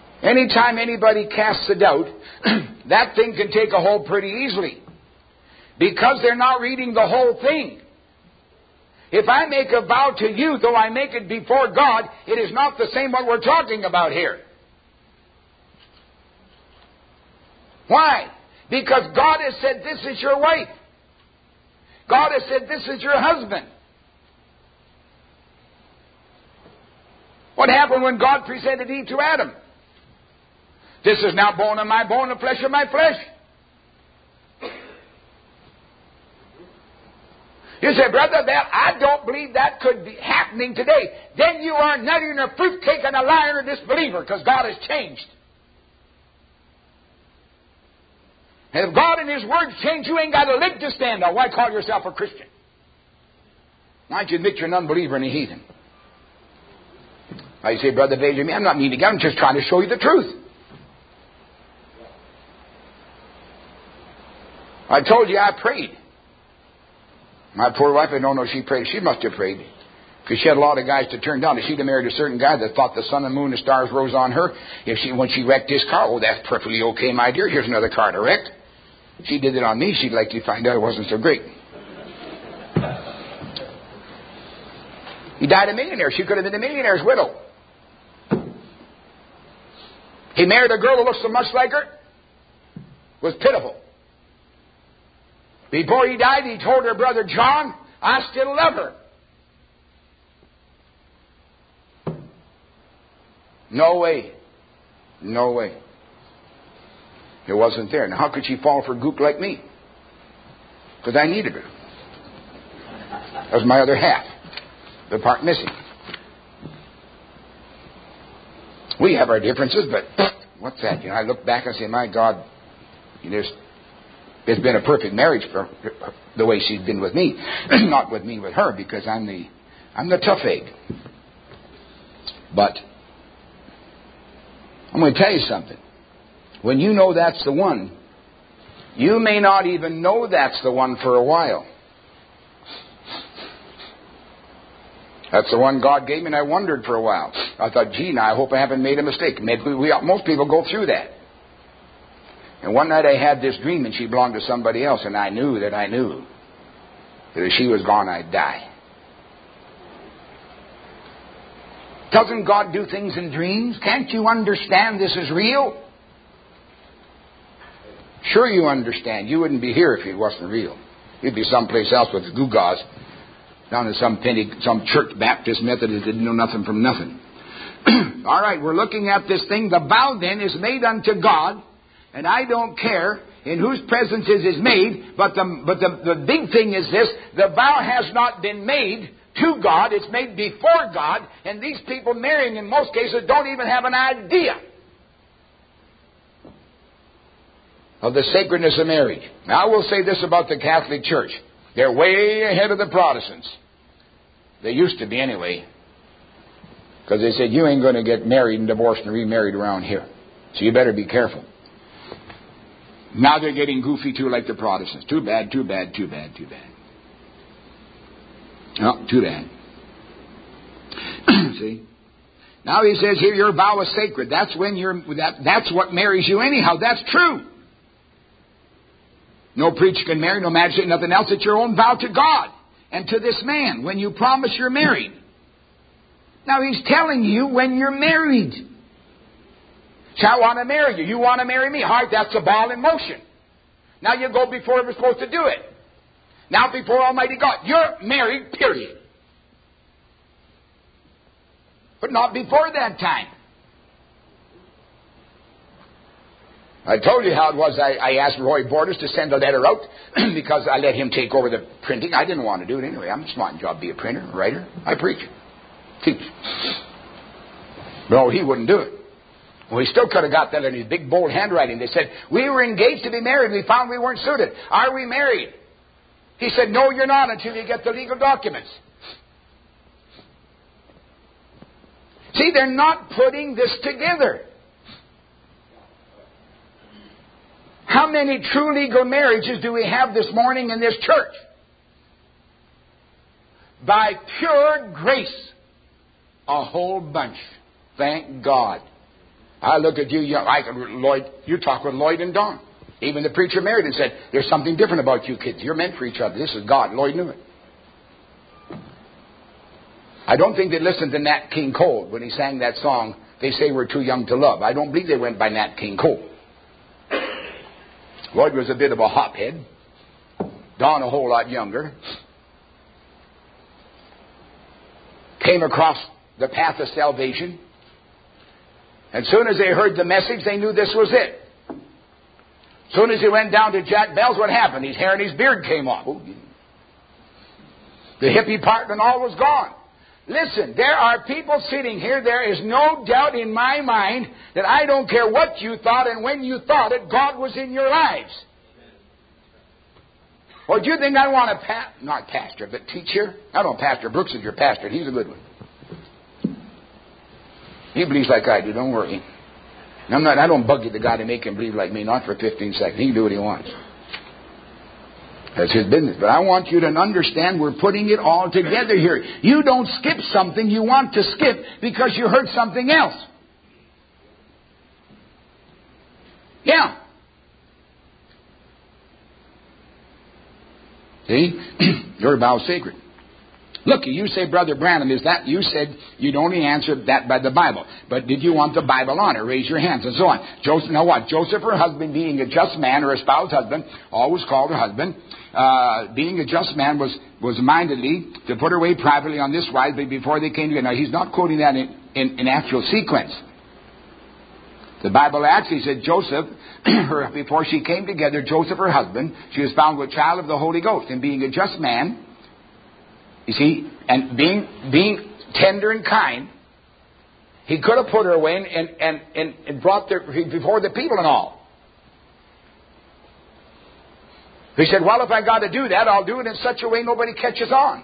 Anytime anybody casts a doubt, that thing can take a hold pretty easily. Because they're not reading the whole thing. If I make a vow to you, though I make it before God, it is not the same what we're talking about here. Why? Because God has said this is your wife. God has said this is your husband. What happened when God presented Eve to Adam? This is now bone of my bone and flesh of my flesh. You say, brother, that I don't believe that could be happening today. Then you are nutty and a fruitcake and a liar and a disbeliever, because God has changed. And if God and His Word change, you ain't got a leg to stand on. Why call yourself a Christian? Why don't you admit you're an unbeliever and a heathen? I say, Brother Benjamin, I'm not meaning, I'm just trying to show you the truth. I told you I prayed. My poor wife, I don't know if she prayed. She must have prayed. Because she had a lot of guys to turn down. If she'd have married a certain guy that thought the sun and moon and stars rose on her, if she, when she wrecked his car, oh, that's perfectly okay, my dear. Here's another car to wreck. She did it on me. She'd like to find out it wasn't so great. He died a millionaire. She could have been a millionaire's widow. He married a girl who looked so much like her. It was pitiful. Before he died, he told her brother John, I still love her. No way. No way. It wasn't there. Now, how could she fall for a gook like me? Because I needed her. That was my other half. The part missing. We have our differences, but what's that? You know, I look back and say, my God, you know, it's been a perfect marriage for the way she's been with me. Not with me, with her, because I'm the I'm the tough egg. But I'm going to tell you something. When you know that's the one, you may not even know that's the one for a while. That's the one God gave me, and I wondered for a while. I thought, gee, now I hope I haven't made a mistake. Maybe we, most people go through that. And one night I had this dream, and she belonged to somebody else, and I knew that I knew that if she was gone, I'd die. Doesn't God do things in dreams? Can't you understand this is real? Sure you understand. You wouldn't be here if it wasn't real. You'd be someplace else with the gewgaws, down in some Pente, some church, Baptist, Methodist, didn't know nothing from nothing. All right, we're looking at this thing. The vow then is made unto God. And I don't care in whose presence it is made, but the but the, the big thing is this: the vow has not been made to God; it's made before God. And these people marrying, in most cases, don't even have an idea of the sacredness of marriage. Now, I will say this about the Catholic Church: they're way ahead of the Protestants. They used to be, anyway, because they said you ain't going to get married and divorced and remarried around here, so you better be careful. Now they're getting goofy too, like the Protestants. Too bad, too bad, too bad, too bad. Oh, too bad. See? Now he says here, your vow is sacred. That's when you're, that, that's what marries you anyhow. That's true. No preacher can marry, no magistrate, nothing else. It's your own vow to God and to this man when you promise you're married. Now he's telling you when you're married. So I want to marry you. You want to marry me? All right, that's the ball in motion. Now you go before we're supposed to do it. Now before Almighty God. You're married, period. But not before that time. I told you how it was. I, I asked Roy Borders to send a letter out because I let him take over the printing. I didn't want to do it anyway. I'm just not a job to be a printer, a writer. I preach, teach. No, he wouldn't do it. Well, he still could have got that in his big, bold handwriting. They said, we were engaged to be married. We found we weren't suited. Are we married? He said, no, you're not until you get the legal documents. See, they're not putting this together. How many true legal marriages do we have this morning in this church? By pure grace, a whole bunch. Thank God. I look at you, I, Lloyd. You talk with Lloyd and Don. Even the preacher married and said, there's something different about you kids. You're meant for each other. This is God. Lloyd knew it. I don't think they listened to Nat King Cole when he sang that song, They Say We're Too Young to Love. I don't believe they went by Nat King Cole. Lloyd was a bit of a hophead. Don a whole lot younger. Came across the path of salvation. As soon as they heard the message, they knew this was it. As soon as he went down to Jack Bell's, what happened? His hair and his beard came off. The hippie part and all was gone. Listen, there are people sitting here. There is no doubt in my mind that I don't care what you thought and when you thought it, God was in your lives. Or do you think I want a pa- not pastor, but teacher? I don't know, Pastor Brooks is your pastor. He's a good one. He believes like I do. Don't worry. I'm not. I don't bug you the guy to make him believe like me. Not for fifteen seconds. He can do what he wants. That's his business. But I want you to understand we're putting it all together here. You don't skip something you want to skip because you heard something else. Yeah. See? Your vow is sacred. Look, you say, Brother Branham, is that, you said you'd only answer that by the Bible. But did you want the Bible on it? Raise your hands and so on. Joseph, now what? Joseph, her husband, being a just man, or a espoused husband, always called her husband, uh, being a just man, was, was mindedly to put her away privately on this wise, but before they came together. Now, he's not quoting that in, in, in actual sequence. The Bible actually said Joseph, her, before she came together, Joseph, her husband, she was found with child of the Holy Ghost. And being a just man, you see, and being being tender and kind, he could have put her away and, and, and, and brought her before the people and all. He said, well, if I got to do that, I'll do it in such a way nobody catches on.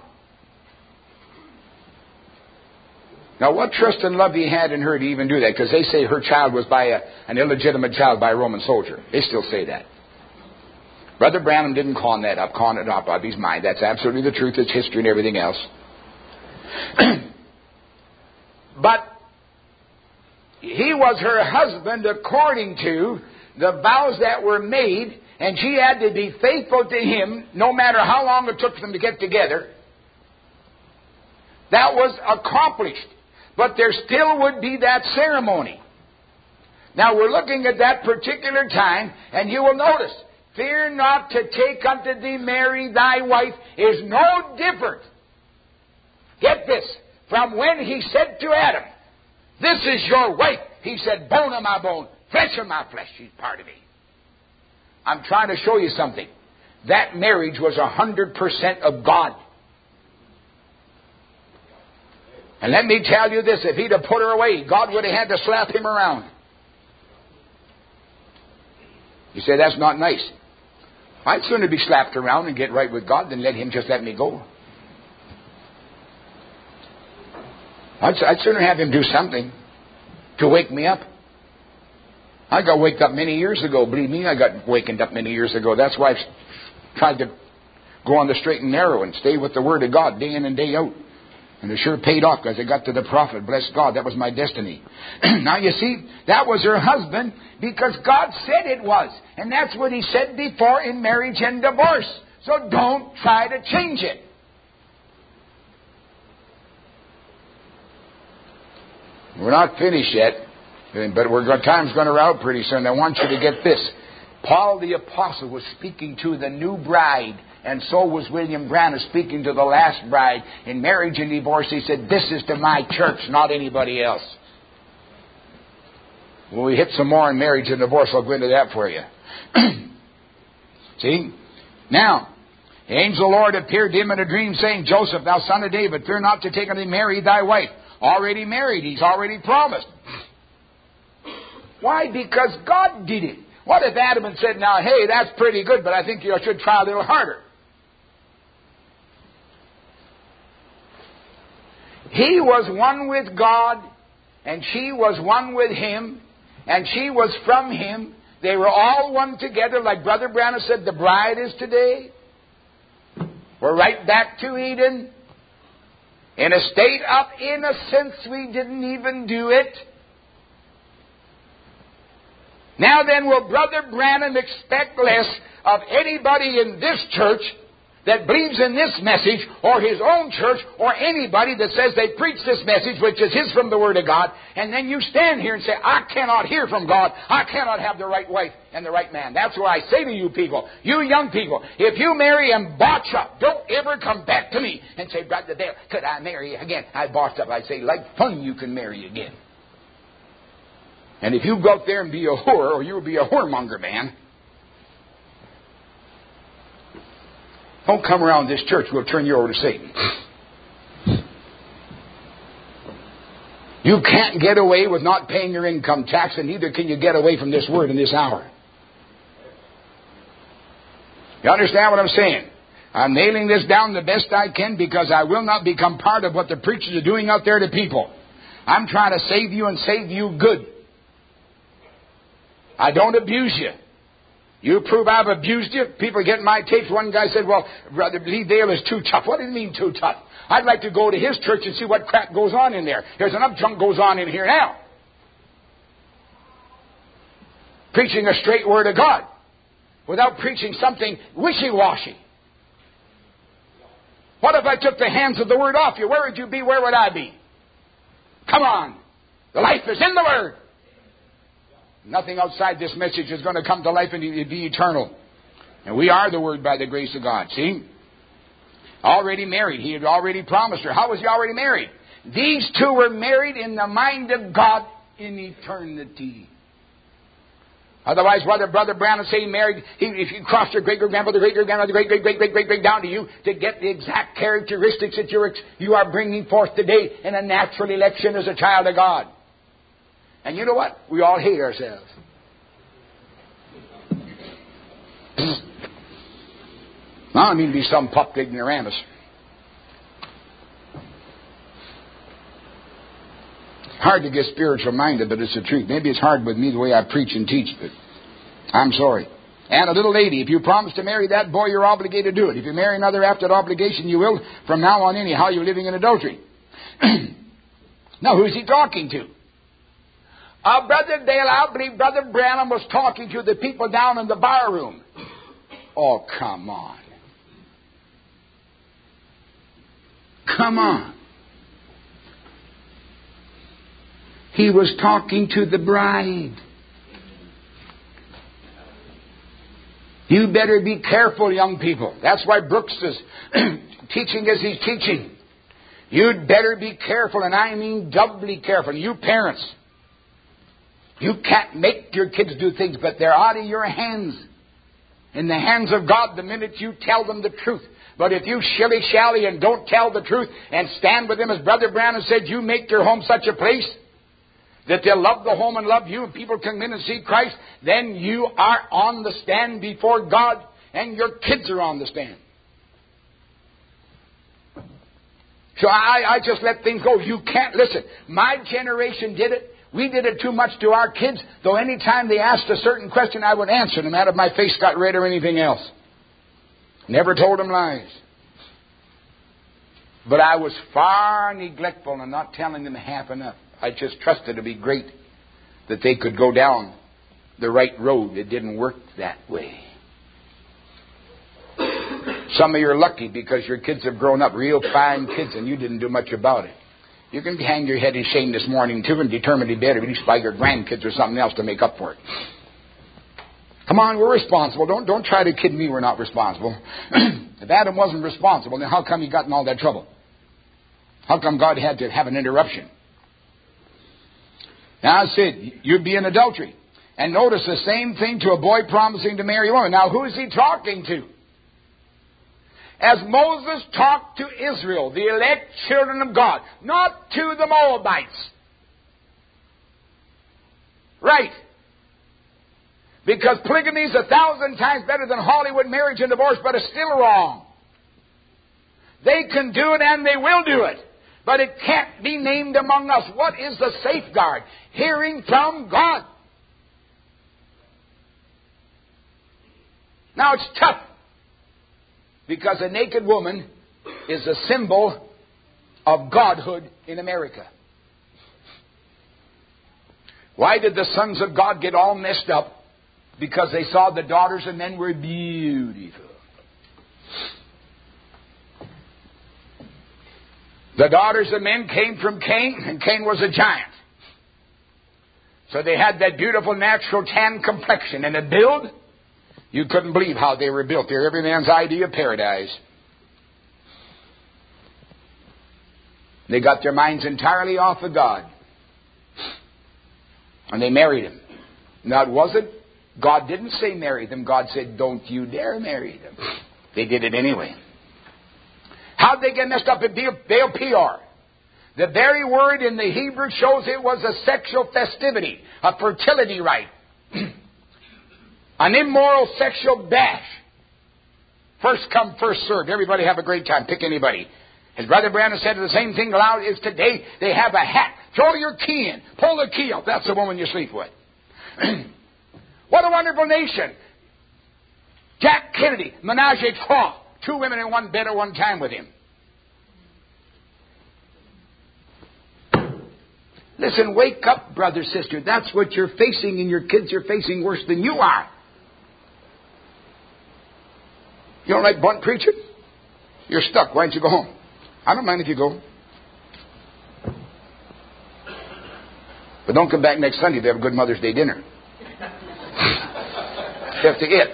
Now, what trust and love he had in her to even do that? Because they say her child was by a, an illegitimate child by a Roman soldier. They still say that. Brother Branham didn't con that up, con it up out of his mind. That's absolutely the truth. It's history and everything else. But he was her husband according to the vows that were made, and she had to be faithful to him no matter how long it took them to get together. That was accomplished. But there still would be that ceremony. Now we're looking at that particular time, and you will notice, fear not to take unto thee Mary thy wife is no different. Get this. From when he said to Adam, this is your wife, he said, bone of my bone, flesh of my flesh, she's part of me. I'm trying to show you something. That marriage was a hundred percent of God. And let me tell you this, if he'd have put her away, God would have had to slap him around. You say, that's not nice. I'd sooner be slapped around and get right with God than let him just let me go. I'd, I'd sooner have him do something to wake me up. I got waked up many years ago. Believe me, I got wakened up many years ago. That's why I tried to go on the straight and narrow and stay with the Word of God day in and day out. And it sure paid off because I got to the prophet. Bless God, that was my destiny. Now you see, that was her husband because God said it was. And that's what he said before in marriage and divorce. So don't try to change it. We're not finished yet, but we're going, time's going to run out pretty soon. I want you to get this. Paul the Apostle was speaking to the new bride, and so was William Branham speaking to the last bride. In marriage and divorce, he said, this is to my church, not anybody else. When we hit some more in marriage and divorce, I'll go into that for you. See? Now, the angel Lord appeared to him in a dream, saying, Joseph, thou son of David, fear not to take unto thee Mary thy wife. Already married. He's already promised. Why? Because God did it. What if Adam had said, now, hey, that's pretty good, but I think you should try a little harder? He was one with God, and she was one with him, and she was from him. They were all one together, like Brother Branham said, the bride is today. We're right back to Eden. In a state of innocence, we didn't even do it. Now then, will Brother Branham expect less of anybody in this church that believes in this message, or his own church, or anybody that says they preach this message, which is his from the Word of God, and then you stand here and say, I cannot hear from God, I cannot have the right wife and the right man. That's what I say to you people, you young people, if you marry and botch up, don't ever come back to me and say, Brother Dale, could I marry you again? I botched up. I say, like fun, you can marry again. And if you go out there and be a whore, or you'll be a whoremonger, man, don't come around this church. We'll turn you over to Satan. You can't get away with not paying your income tax, and neither can you get away from this word in this hour. You understand what I'm saying? I'm nailing this down the best I can because I will not become part of what the preachers are doing out there to people. I'm trying to save you and save you good. I don't abuse you. You prove I've abused you. People get my tapes. One guy said, well, Brother Lee Dale is too tough. What do you mean too tough? I'd like to go to his church and see what crap goes on in there. There's enough junk goes on in here now. Preaching a straight word of God without preaching something wishy-washy. What if I took the hands of the word off you? Where would you be? Where would I be? Come on. The life is in the word. Nothing outside this message is going to come to life and be eternal. And we are the Word by the grace of God. See? Already married. He had already promised her. How was he already married? These two were married in the mind of God in eternity. Otherwise, whether Brother Branham say he married, he, if you crossed your great-great-grandfather, great-great-grandmother, great-great-great-great-great down to you to get the exact characteristics that you're, you are bringing forth today in a natural election as a child of God. And you know what? We all hate ourselves. I don't mean to be some pup ignoramus. Hard to get spiritual minded, but it's the truth. Maybe it's hard with me the way I preach and teach, but I'm sorry. And a little lady, if you promise to marry that boy, you're obligated to do it. If you marry another after that obligation, you will. From now on anyhow, you're living in adultery. Now, who's he talking to? Uh, Brother Dale, I believe Brother Branham was talking to the people down in the bar room. Oh, come on. Come on. He was talking to the bride. You better be careful, young people. That's why Brooks is teaching as he's teaching. You'd better be careful, and I mean doubly careful. You parents, you can't make your kids do things, but they're out of your hands. In the hands of God the minute you tell them the truth. But if you shilly-shally and don't tell the truth and stand with them, as Brother Branham said, you make your home such a place that they'll love the home and love you, and people come in and see Christ, then you are on the stand before God, and your kids are on the stand. So I, I just let things go. You can't, listen, my generation did it. We did it too much to our kids, though any time they asked a certain question, I would answer them out of my face got red or anything else. Never told them lies. But I was far neglectful in not telling them half enough. I just trusted to be great that they could go down the right road. It didn't work that way. Some of you are lucky because your kids have grown up real fine kids and you didn't do much about it. You can hang your head in shame this morning too and determine to be better, at least by your grandkids or something else to make up for it. Come on, we're responsible. Don't don't try to kid me we're not responsible. If Adam wasn't responsible, then how come he got in all that trouble? How come God had to have an interruption? Now I said, you'd be in adultery. And notice the same thing to a boy promising to marry a woman. Now who is he talking to? As Moses talked to Israel, the elect children of God, not to the Moabites. Right. Because polygamy is a thousand times better than Hollywood marriage and divorce, but it's still wrong. They can do it and they will do it. But it can't be named among us. What is the safeguard? Hearing from God. Now it's tough. Because a naked woman is a symbol of godhood in America. Why did the sons of God get all messed up? Because they saw the daughters of men were beautiful. The daughters of men came from Cain, and Cain was a giant. So they had that beautiful natural tan complexion and a build. You couldn't believe how they were built. They're every man's idea of paradise. They got their minds entirely off of God. And they married him. Now it wasn't, God didn't say marry them. God said, don't you dare marry them. They did it anyway. How'd they get messed up in Baal Peor? The very word in the Hebrew shows it was a sexual festivity, a fertility rite, an immoral sexual bash. First come, first served. Everybody have a great time. Pick anybody. As Brother Branham said, the same thing loud is today. They have a hat. Throw your key in. Pull the key out. That's the woman you sleep with. What a wonderful nation. Jack Kennedy, menage a trois. Two women in one bed at one time with him. Listen, wake up, brother, sister. That's what you're facing, and your kids are facing worse than you are. You don't like blunt preaching? You're stuck. Why don't you go home? I don't mind if you go. But don't come back next Sunday to have a good Mother's Day dinner. You have to eat.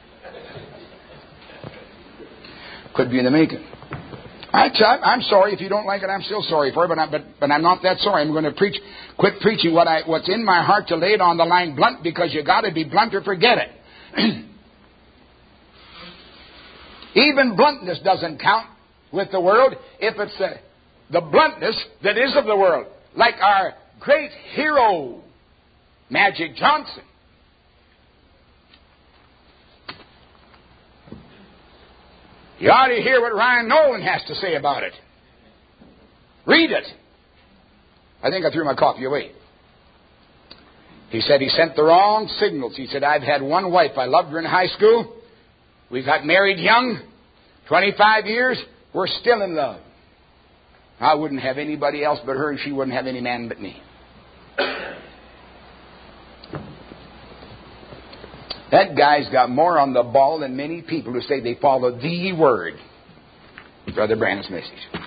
Could be in the making. I, I'm sorry if you don't like it. I'm still sorry for it, but, I, but, but I'm not that sorry. I'm going to preach, quit preaching what I, what's in my heart to lay it on the line blunt, because you got to be blunt or forget it. Even bluntness doesn't count with the world if it's the, the bluntness that is of the world. Like our great hero, Magic Johnson. You ought to hear what Ryan Nolan has to say about it. Read it. I think I threw my coffee away. He said he sent the wrong signals. He said, I've had one wife. I loved her in high school. We got married young. twenty-five years. We're still in love. I wouldn't have anybody else but her, and she wouldn't have any man but me. That guy's got more on the ball than many people who say they follow the Word. Brother Branham's message.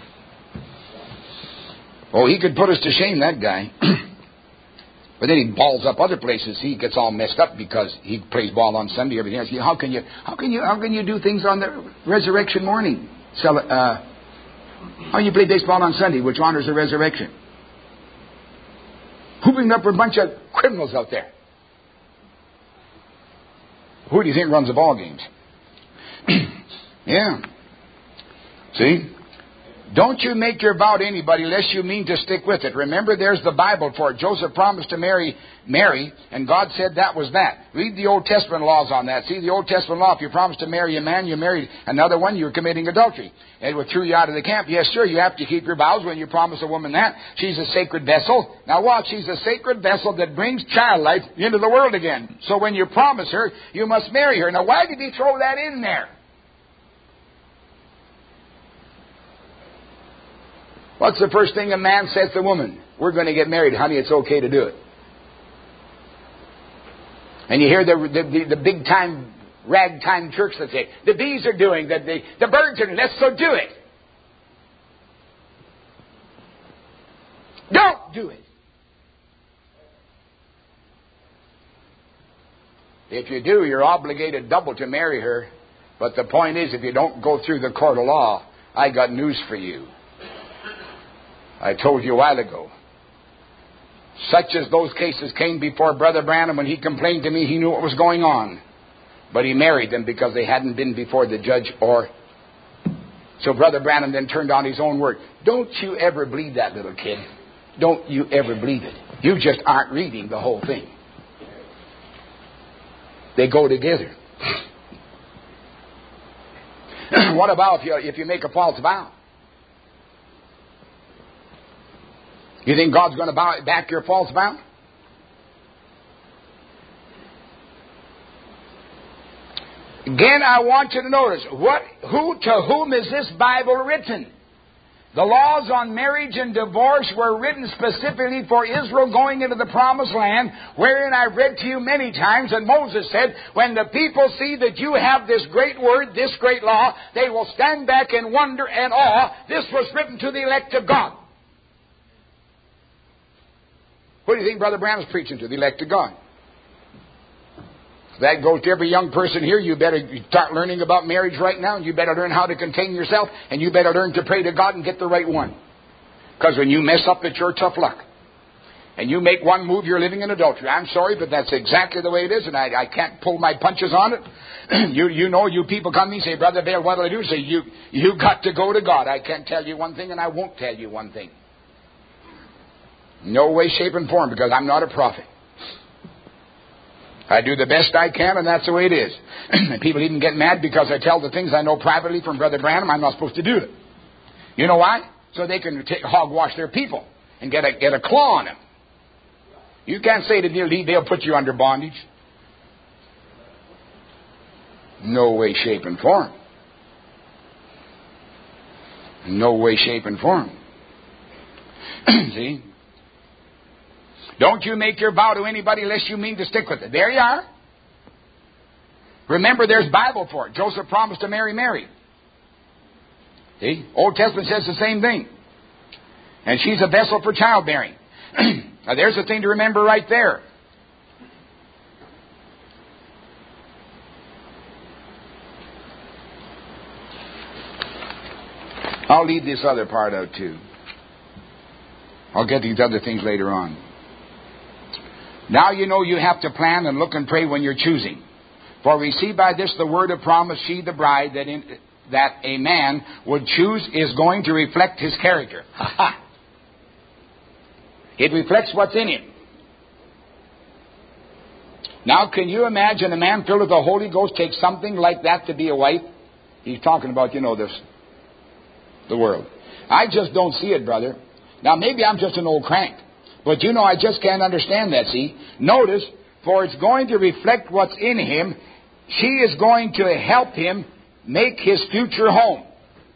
Oh, he could put us to shame, that guy. But then he balls up other places. He gets all messed up because he plays ball on Sunday. Everything else. How can you? How can you? How can you do things on the resurrection morning? Sell it. Uh, how can you play baseball on Sunday, which honors the resurrection? Hooping up for a bunch of criminals out there. Who do you think runs the ball games? Yeah. See? Don't you make your vow to anybody unless you mean to stick with it. Remember, there's the Bible for it. Joseph promised to marry Mary, and God said that was that. Read the Old Testament laws on that. See, the Old Testament law, if you promise to marry a man, you married another one, you're committing adultery. And it threw you out of the camp. Yes, sir, you have to keep your vows when you promise a woman that. She's a sacred vessel. Now watch, she's a sacred vessel that brings child life into the world again. So when you promise her, you must marry her. Now why did he throw that in there? What's the first thing a man says to a woman? We're going to get married, honey. It's okay to do it. And you hear the the, the, the big time ragtime church that say the bees are doing, that the the birds are doing. Let's so do it. Don't do it. If you do, you're obligated double to marry her. But the point is, if you don't go through the court of law, I got news for you. I told you a while ago. Such as those cases came before Brother Branham. When he complained to me, he knew what was going on. But he married them because they hadn't been before the judge or... So Brother Branham then turned on his own word. Don't you ever believe that, little kid. Don't you ever believe it. You just aren't reading the whole thing. They go together. What about if you, if you make a false vow? You think God's going to bow, back your false vow? Again, I want you to notice, what, who, to whom is this Bible written? The laws on marriage and divorce were written specifically for Israel going into the promised land, wherein I read to you many times, and Moses said, when the people see that you have this great word, this great law, they will stand back in wonder and awe. This was written to the elect of God. Who do you think Brother Branham's preaching to? The elect of God. That goes to every young person here. You better start learning about marriage right now. You better learn how to contain yourself. And you better learn to pray to God and get the right one. Because when you mess up, it's your tough luck. And you make one move, you're living in adultery. I'm sorry, but that's exactly the way it is. And I, I can't pull my punches on it. you you know, you people come to me and say, Brother Vail, what do I do? Say, you, you got to go to God. I can't tell you one thing and I won't tell you one thing. No way, shape, and form, because I'm not a prophet. I do the best I can, and that's the way it is. And people even get mad because I tell the things I know privately from Brother Branham. I'm not supposed to do it. You know why? So they can take, hogwash their people and get a, get a claw on them. You can't say to Neil D, they'll put you under bondage. No way, shape, and form. No way, shape, and form. See? Don't you make your vow to anybody unless you mean to stick with it. There you are. Remember, there's Bible for it. Joseph promised to marry Mary. See? Old Testament says the same thing. And she's a vessel for childbearing. Now, there's a thing to remember right there. I'll leave this other part out too. I'll get these other things later on. Now you know you have to plan and look and pray when you're choosing. For we see by this the word of promise, she the bride, that in, that a man would choose is going to reflect his character. Ha ha! It reflects what's in him. Now can you imagine a man filled with the Holy Ghost take something like that to be a wife? He's talking about, you know, this, the world. I just don't see it, brother. Now maybe I'm just an old crank. But you know, I just can't understand that, see. Notice, for it's going to reflect what's in him. She is going to help him make his future home.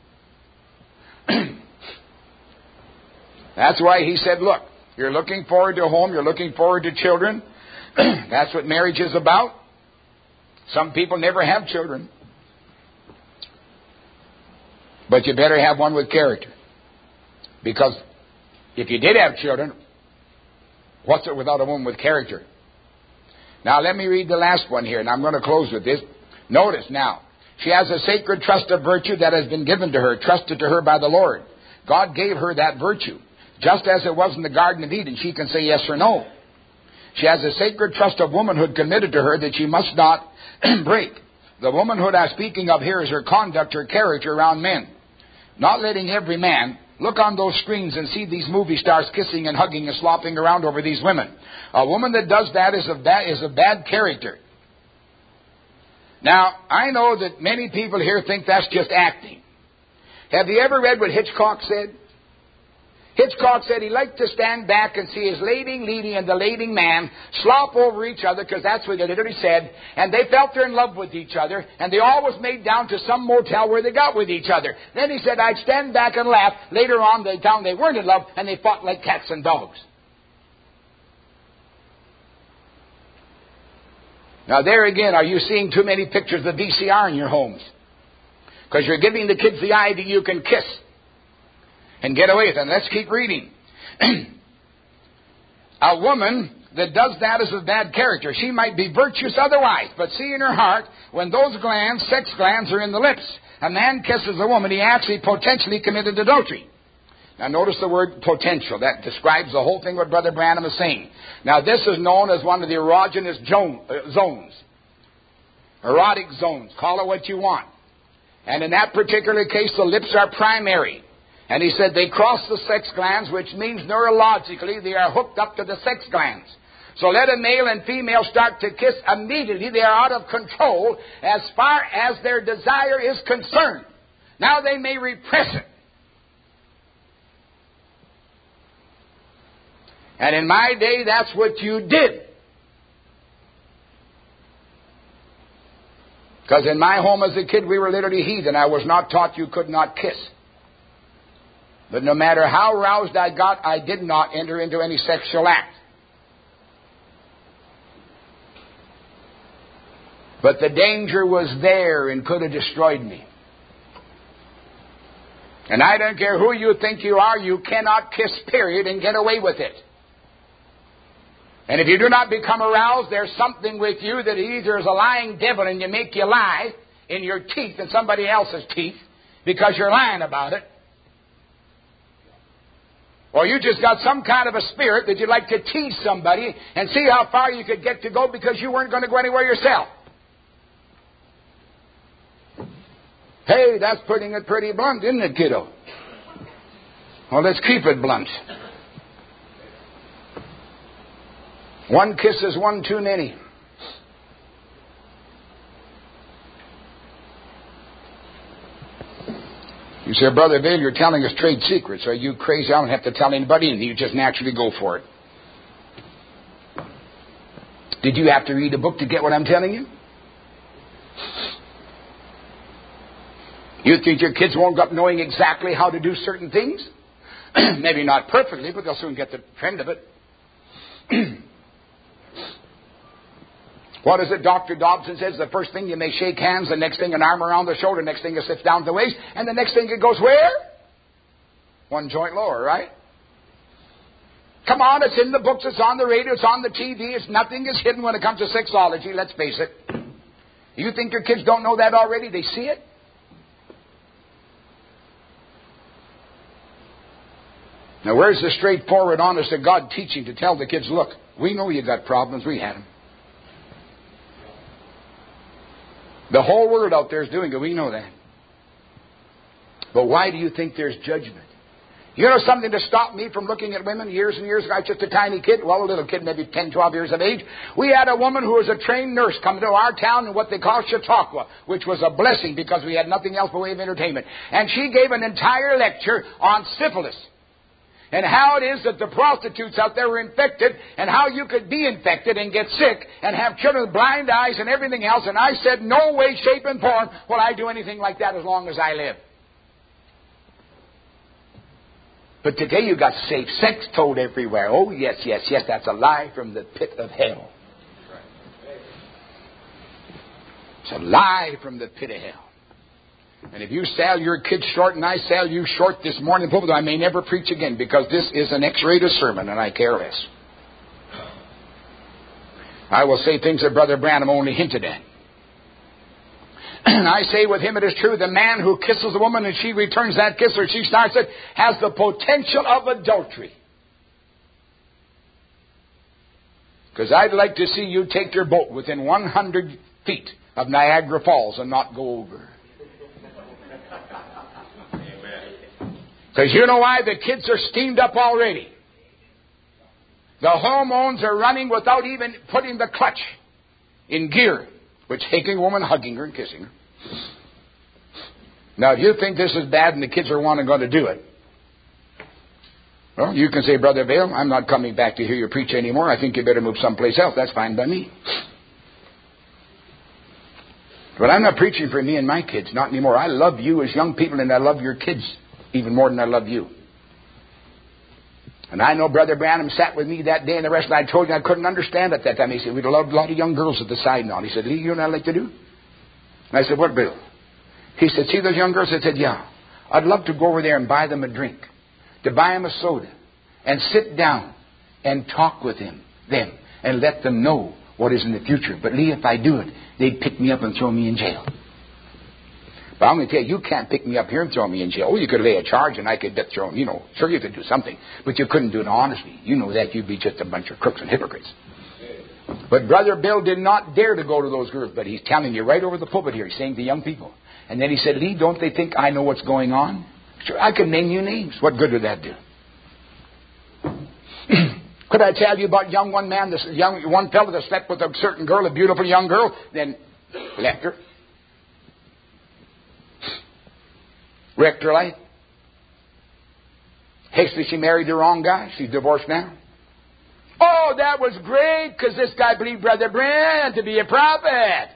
That's why he said, look, you're looking forward to a home, you're looking forward to children. That's what marriage is about. Some people never have children. But you better have one with character. Because if you did have children, what's it without a woman with character? Now let me read the last one here, and I'm going to close with this. Notice now, she has a sacred trust of virtue that has been given to her, trusted to her by the Lord. God gave her that virtue. Just as it was in the Garden of Eden, she can say yes or no. She has a sacred trust of womanhood committed to her that she must not break. The womanhood I'm speaking of here is her conduct, her character around men. Not letting every man look on those screens and see these movie stars kissing and hugging and slopping around over these women. A woman that does that is of bad, is of bad character. Now, I know that many people here think that's just acting. Have you ever read what Hitchcock said? Hitchcock said he liked to stand back and see his lading lady and the lading man slop over each other, because that's what they literally said, and they felt they're in love with each other, and they always made down to some motel where they got with each other. Then he said, I'd stand back and laugh. Later on, they found they weren't in love, and they fought like cats and dogs. Now there again, are you seeing too many pictures of V C R in your homes? Because you're giving the kids the idea you can kiss and get away with it. And let's keep reading. A woman that does that is of bad character. She might be virtuous otherwise, but see in her heart, when those glands, sex glands, are in the lips, a man kisses a woman, he actually potentially committed adultery. Now notice the word potential. That describes the whole thing what Brother Branham is saying. Now this is known as one of the erogenous zones. Erotic zones. Call it what you want. And in that particular case, the lips are primary. And he said they cross the sex glands, which means neurologically they are hooked up to the sex glands. So let a male and female start to kiss immediately. They are out of control as far as their desire is concerned. Now they may repress it. And in my day, that's what you did. Because in my home as a kid, we were literally heathen. I was not taught you could not kiss. But no matter how roused I got, I did not enter into any sexual act. But the danger was there and could have destroyed me. And I don't care who you think you are, you cannot kiss, period, and get away with it. And if you do not become aroused, there's something with you that either is a lying devil and you make you lie in your teeth and somebody else's teeth because you're lying about it. Or you just got some kind of a spirit that you'd like to tease somebody and see how far you could get to go because you weren't going to go anywhere yourself. Hey, that's putting it pretty blunt, isn't it, kiddo? Well, let's keep it blunt. One kiss is one too many. You say, Brother Bill, you're telling us trade secrets. Are you crazy? I don't have to tell anybody, and you just naturally go for it. Did you have to read a book to get what I'm telling you? You think your kids won't grow up knowing exactly how to do certain things? Maybe not perfectly, but they'll soon get the trend of it. What is it Doctor Dobson says? The first thing you may shake hands, the next thing an arm around the shoulder, next thing it sits down the waist, and the next thing it goes where? One joint lower, right? Come on, it's in the books, it's on the radio, it's on the T V, it's nothing is hidden when it comes to sexology, let's face it. You think your kids don't know that already? They see it? Now, where's the straightforward, honest to God teaching to tell the kids, look, we know you got problems, we had them. The whole world out there is doing it, we know that. But why do you think there's judgment? You know something to stop me from looking at women years and years ago? I was just a tiny kid, well, a little kid, maybe ten, twelve years of age. We had a woman who was a trained nurse come to our town in what they call Chautauqua, which was a blessing because we had nothing else by way of entertainment. And she gave an entire lecture on syphilis. And how it is that the prostitutes out there were infected, and how you could be infected and get sick and have children with blind eyes and everything else. And I said, no way, shape, and form will I do anything like that as long as I live. But today you got safe sex told everywhere. Oh, yes, yes, yes, that's a lie from the pit of hell. It's a lie from the pit of hell. And if you sell your kids short and I sell you short this morning, I may never preach again because this is an X-rated sermon and I care less. I will say things that Brother Branham only hinted at. And I say with him it is true, the man who kisses a woman and she returns that kiss or she starts it has the potential of adultery. Because I'd like to see you take your boat within one hundred feet of Niagara Falls and not go over. Because you know why? The kids are steamed up already. The hormones are running without even putting the clutch in gear, which taking a woman, hugging her and kissing her. Now, if you think this is bad and the kids are wanting going to do it, well, you can say, Brother Vail, I'm not coming back to hear you preach anymore. I think you better move someplace else. That's fine by me. But I'm not preaching for me and my kids, not anymore. I love you as young people and I love your kids even more than I love you. And I know Brother Branham sat with me that day and the rest, and I told you I couldn't understand at that time. He said, we'd loved a lot of young girls at the side now. He said, Lee, you know what I'd like to do? And I said, what, Bill? He said, see those young girls? I said, yeah. I'd love to go over there and buy them a drink, to buy them a soda, and sit down and talk with them, them and let them know what is in the future. But Lee, if I do it, they'd pick me up and throw me in jail. But I'm going to tell you, you can't pick me up here and throw me in jail. Oh, you could lay a charge and I could get thrown, you know. Sure, you could do something. But you couldn't do it honestly. You know that. You'd be just a bunch of crooks and hypocrites. But Brother Bill did not dare to go to those girls. But he's telling you right over the pulpit here. He's saying to young people. And then he said, Lee, don't they think I know what's going on? Sure, I can name you names. What good would that do? Could I tell you about young one man, this young one fellow that slept with a certain girl, a beautiful young girl, then left her? Wrecked her life. Hastily she married the wrong guy. She's divorced now. Oh, that was great because this guy believed Brother Branham to be a prophet.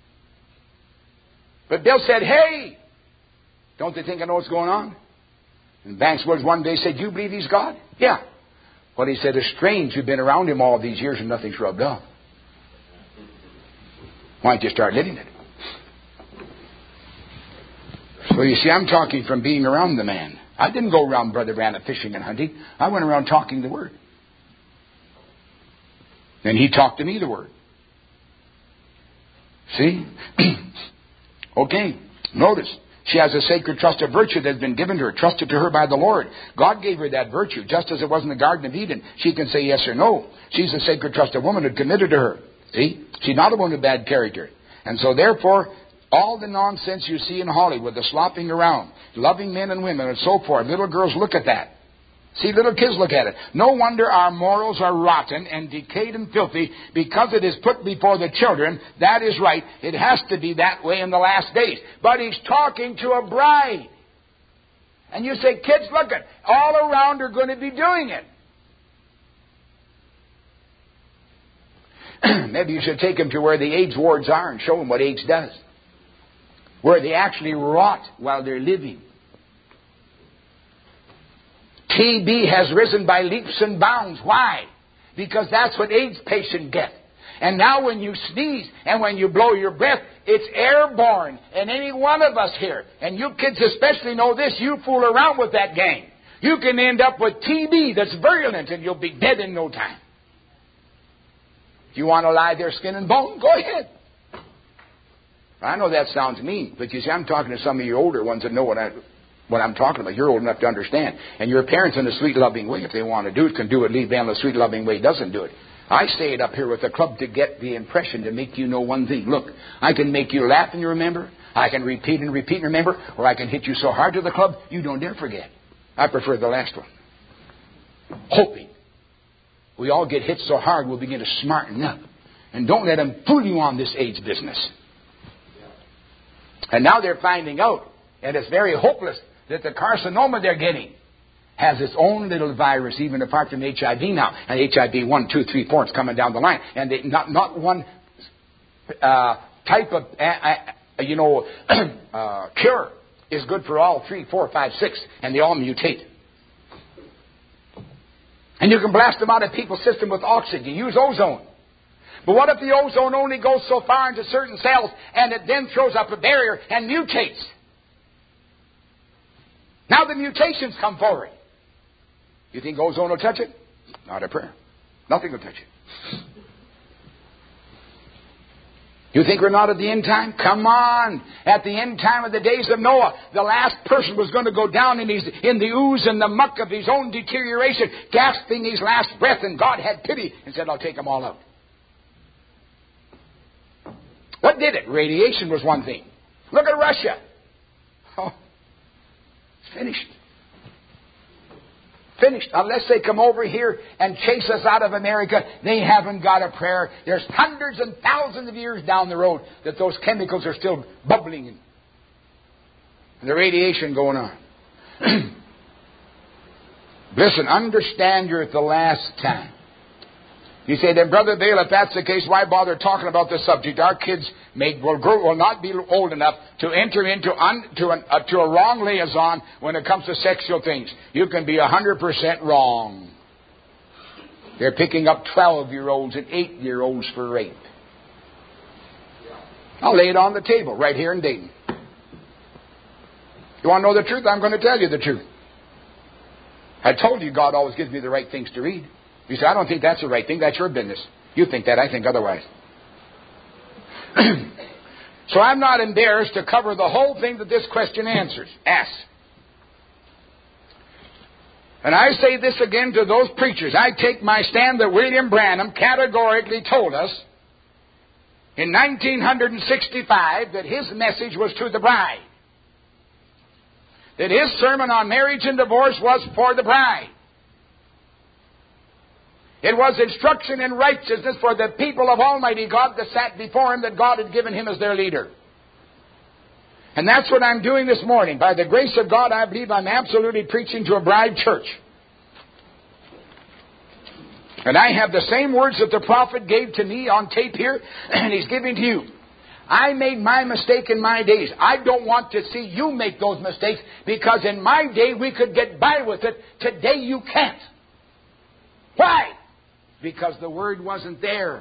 But Bill said, hey, don't they think I know what's going on? And Banks Woods one day said, "You believe he's God?" "Yeah." Well, he said, "It's strange you've been around him all these years and nothing's rubbed off. Why don't you start living it?" So you see, I'm talking from being around the man. I didn't go around Brother Branham fishing and hunting. I went around talking the Word. And he talked to me the Word. See? Okay. Notice. She has a sacred trust of virtue that has been given to her, trusted to her by the Lord. God gave her that virtue, just as it was in the Garden of Eden. She can say yes or no. She's a sacred trust of woman who committed to her. See? She's not a woman of bad character. And so therefore, all the nonsense you see in Hollywood, the slopping around, loving men and women and so forth, little girls look at that. See, little kids look at it. No wonder our morals are rotten and decayed and filthy, because it is put before the children. That is right. It has to be that way in the last days. But he's talking to a bride. And you say, kids, look at, all around are going to be doing it. Maybe you should take them to where the AIDS wards are and show them what AIDS does. Where they actually rot while they're living. T B has risen by leaps and bounds. Why? Because that's what AIDS patients get. And now when you sneeze and when you blow your breath, it's airborne. And any one of us here, and you kids especially know this, you fool around with that gang, you can end up with T B that's virulent and you'll be dead in no time. If you want to lie there skin and bone, go ahead. I know that sounds mean, but you see, I'm talking to some of you older ones that know what I... what I'm talking about. You're old enough to understand. And your parents in a sweet, loving way, if they want to do it, can do it. Leave them in a sweet, loving way, doesn't do it. I say it up here with the club to get the impression, to make you know one thing. Look, I can make you laugh and you remember. I can repeat and repeat and remember. Or I can hit you so hard to the club, you don't dare forget. I prefer the last one. Hoping. We all get hit so hard, we'll begin to smarten up. And don't let them fool you on this AIDS business. And now they're finding out, and it's very hopeless, that the carcinoma they're getting has its own little virus, even apart from H I V now. And H I V one, two, three, four, it's coming down the line. And they, not not one uh, type of, uh, uh, you know, uh, cure is good for all three, four, five, six, and they all mutate. And you can blast them out of people's system with oxygen. Use ozone. But what if the ozone only goes so far into certain cells and it then throws up a barrier and mutates? Now the mutations come forward. You think ozone will touch it? Not a prayer. Nothing will touch it. You think we're not at the end time? Come on. At the end time of the days of Noah, the last person was going to go down in, his, in the ooze and the muck of his own deterioration, gasping his last breath, and God had pity and said, I'll take them all out. What did it? Radiation was one thing. Look at Russia. Oh, it's finished. Finished. Unless they come over here and chase us out of America, they haven't got a prayer. There's hundreds and thousands of years down the road that those chemicals are still bubbling and the radiation going on. Listen, understand you're at the last time. You say, then Brother Dale, if that's the case, why bother talking about this subject? Our kids may, will, grow, will not be old enough to enter into un, to, an, uh, to a wrong liaison when it comes to sexual things. You can be one hundred percent wrong. They're picking up twelve-year-olds and eight-year-olds for rape. I'll lay it on the table right here in Dayton. You want to know the truth? I'm going to tell you the truth. I told you God always gives me the right things to read. You say, I don't think that's the right thing. That's your business. You think that. I think otherwise. So I'm not embarrassed to cover the whole thing that this question answers. Asks. And I say this again to those preachers. I take my stand that William Branham categorically told us in nineteen sixty-five that his message was to the bride. That his sermon on marriage and divorce was for the bride. It was instruction in righteousness for the people of Almighty God that sat before him, that God had given him as their leader. And that's what I'm doing this morning. By the grace of God, I believe I'm absolutely preaching to a bride church. And I have the same words that the prophet gave to me on tape here, and he's giving to you. I made my mistake in my days. I don't want to see you make those mistakes, because in my day we could get by with it. Today you can't. Why? Because the Word wasn't there.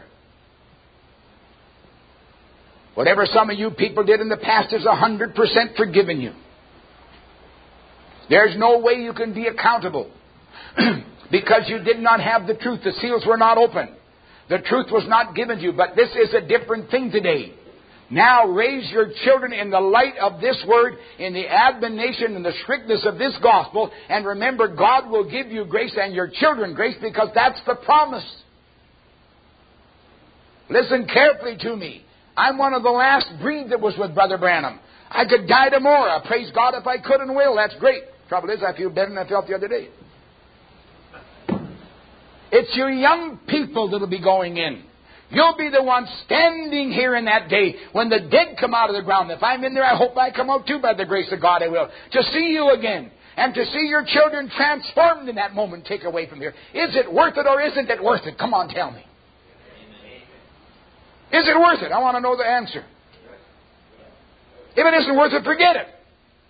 Whatever some of you people did in the past is one hundred percent forgiven you. There's no way you can be accountable because you did not have the truth. The seals were not open. The truth was not given to you. But this is a different thing today. Now raise your children in the light of this Word, in the admonition and the strictness of this gospel. And remember, God will give you grace and your children grace, because that's the promise. Listen carefully to me. I'm one of the last breed that was with Brother Branham. I could die tomorrow. Praise God if I could and will. That's great. Trouble is, I feel better than I felt the other day. It's your young people that'll be going in. You'll be the one standing here in that day when the dead come out of the ground. If I'm in there, I hope I come out too, by the grace of God I will. To see you again. And to see your children transformed in that moment, take away from here. Is it worth it or isn't it worth it? Come on, tell me. Is it worth it? I want to know the answer. If it isn't worth it, forget it.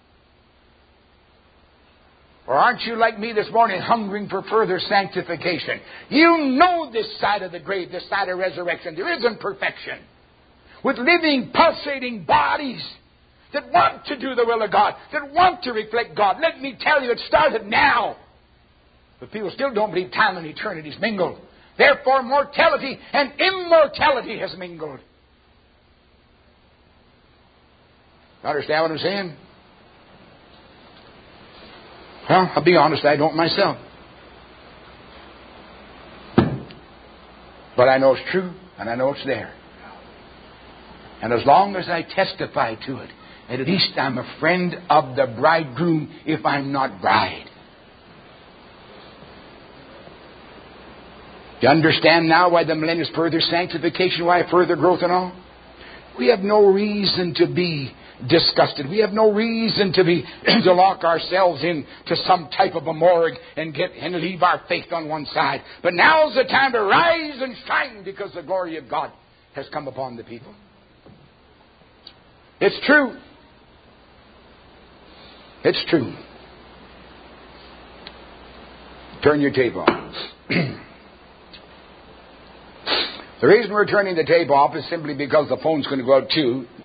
Or aren't you like me this morning, hungering for further sanctification? You know this side of the grave, this side of resurrection, there isn't perfection. With living, pulsating bodies that want to do the will of God, that want to reflect God. Let me tell you, it started now. But people still don't believe time and eternity is mingled. Therefore, mortality and immortality has mingled. Understand what I'm saying? Well, I'll be honest, I don't myself. But I know it's true, and I know it's there. And as long as I testify to it, at least I'm a friend of the bridegroom if I'm not bride. Do you understand now why the millennium is further sanctification, why further growth and all? We have no reason to be disgusted. We have no reason to be to lock ourselves into some type of a morgue and get and leave our faith on one side. But now's the time to rise and shine, because the glory of God has come upon the people. It's true. It's true. Turn your tape off. The reason we're turning the tape off is simply because the phone's going to go out too.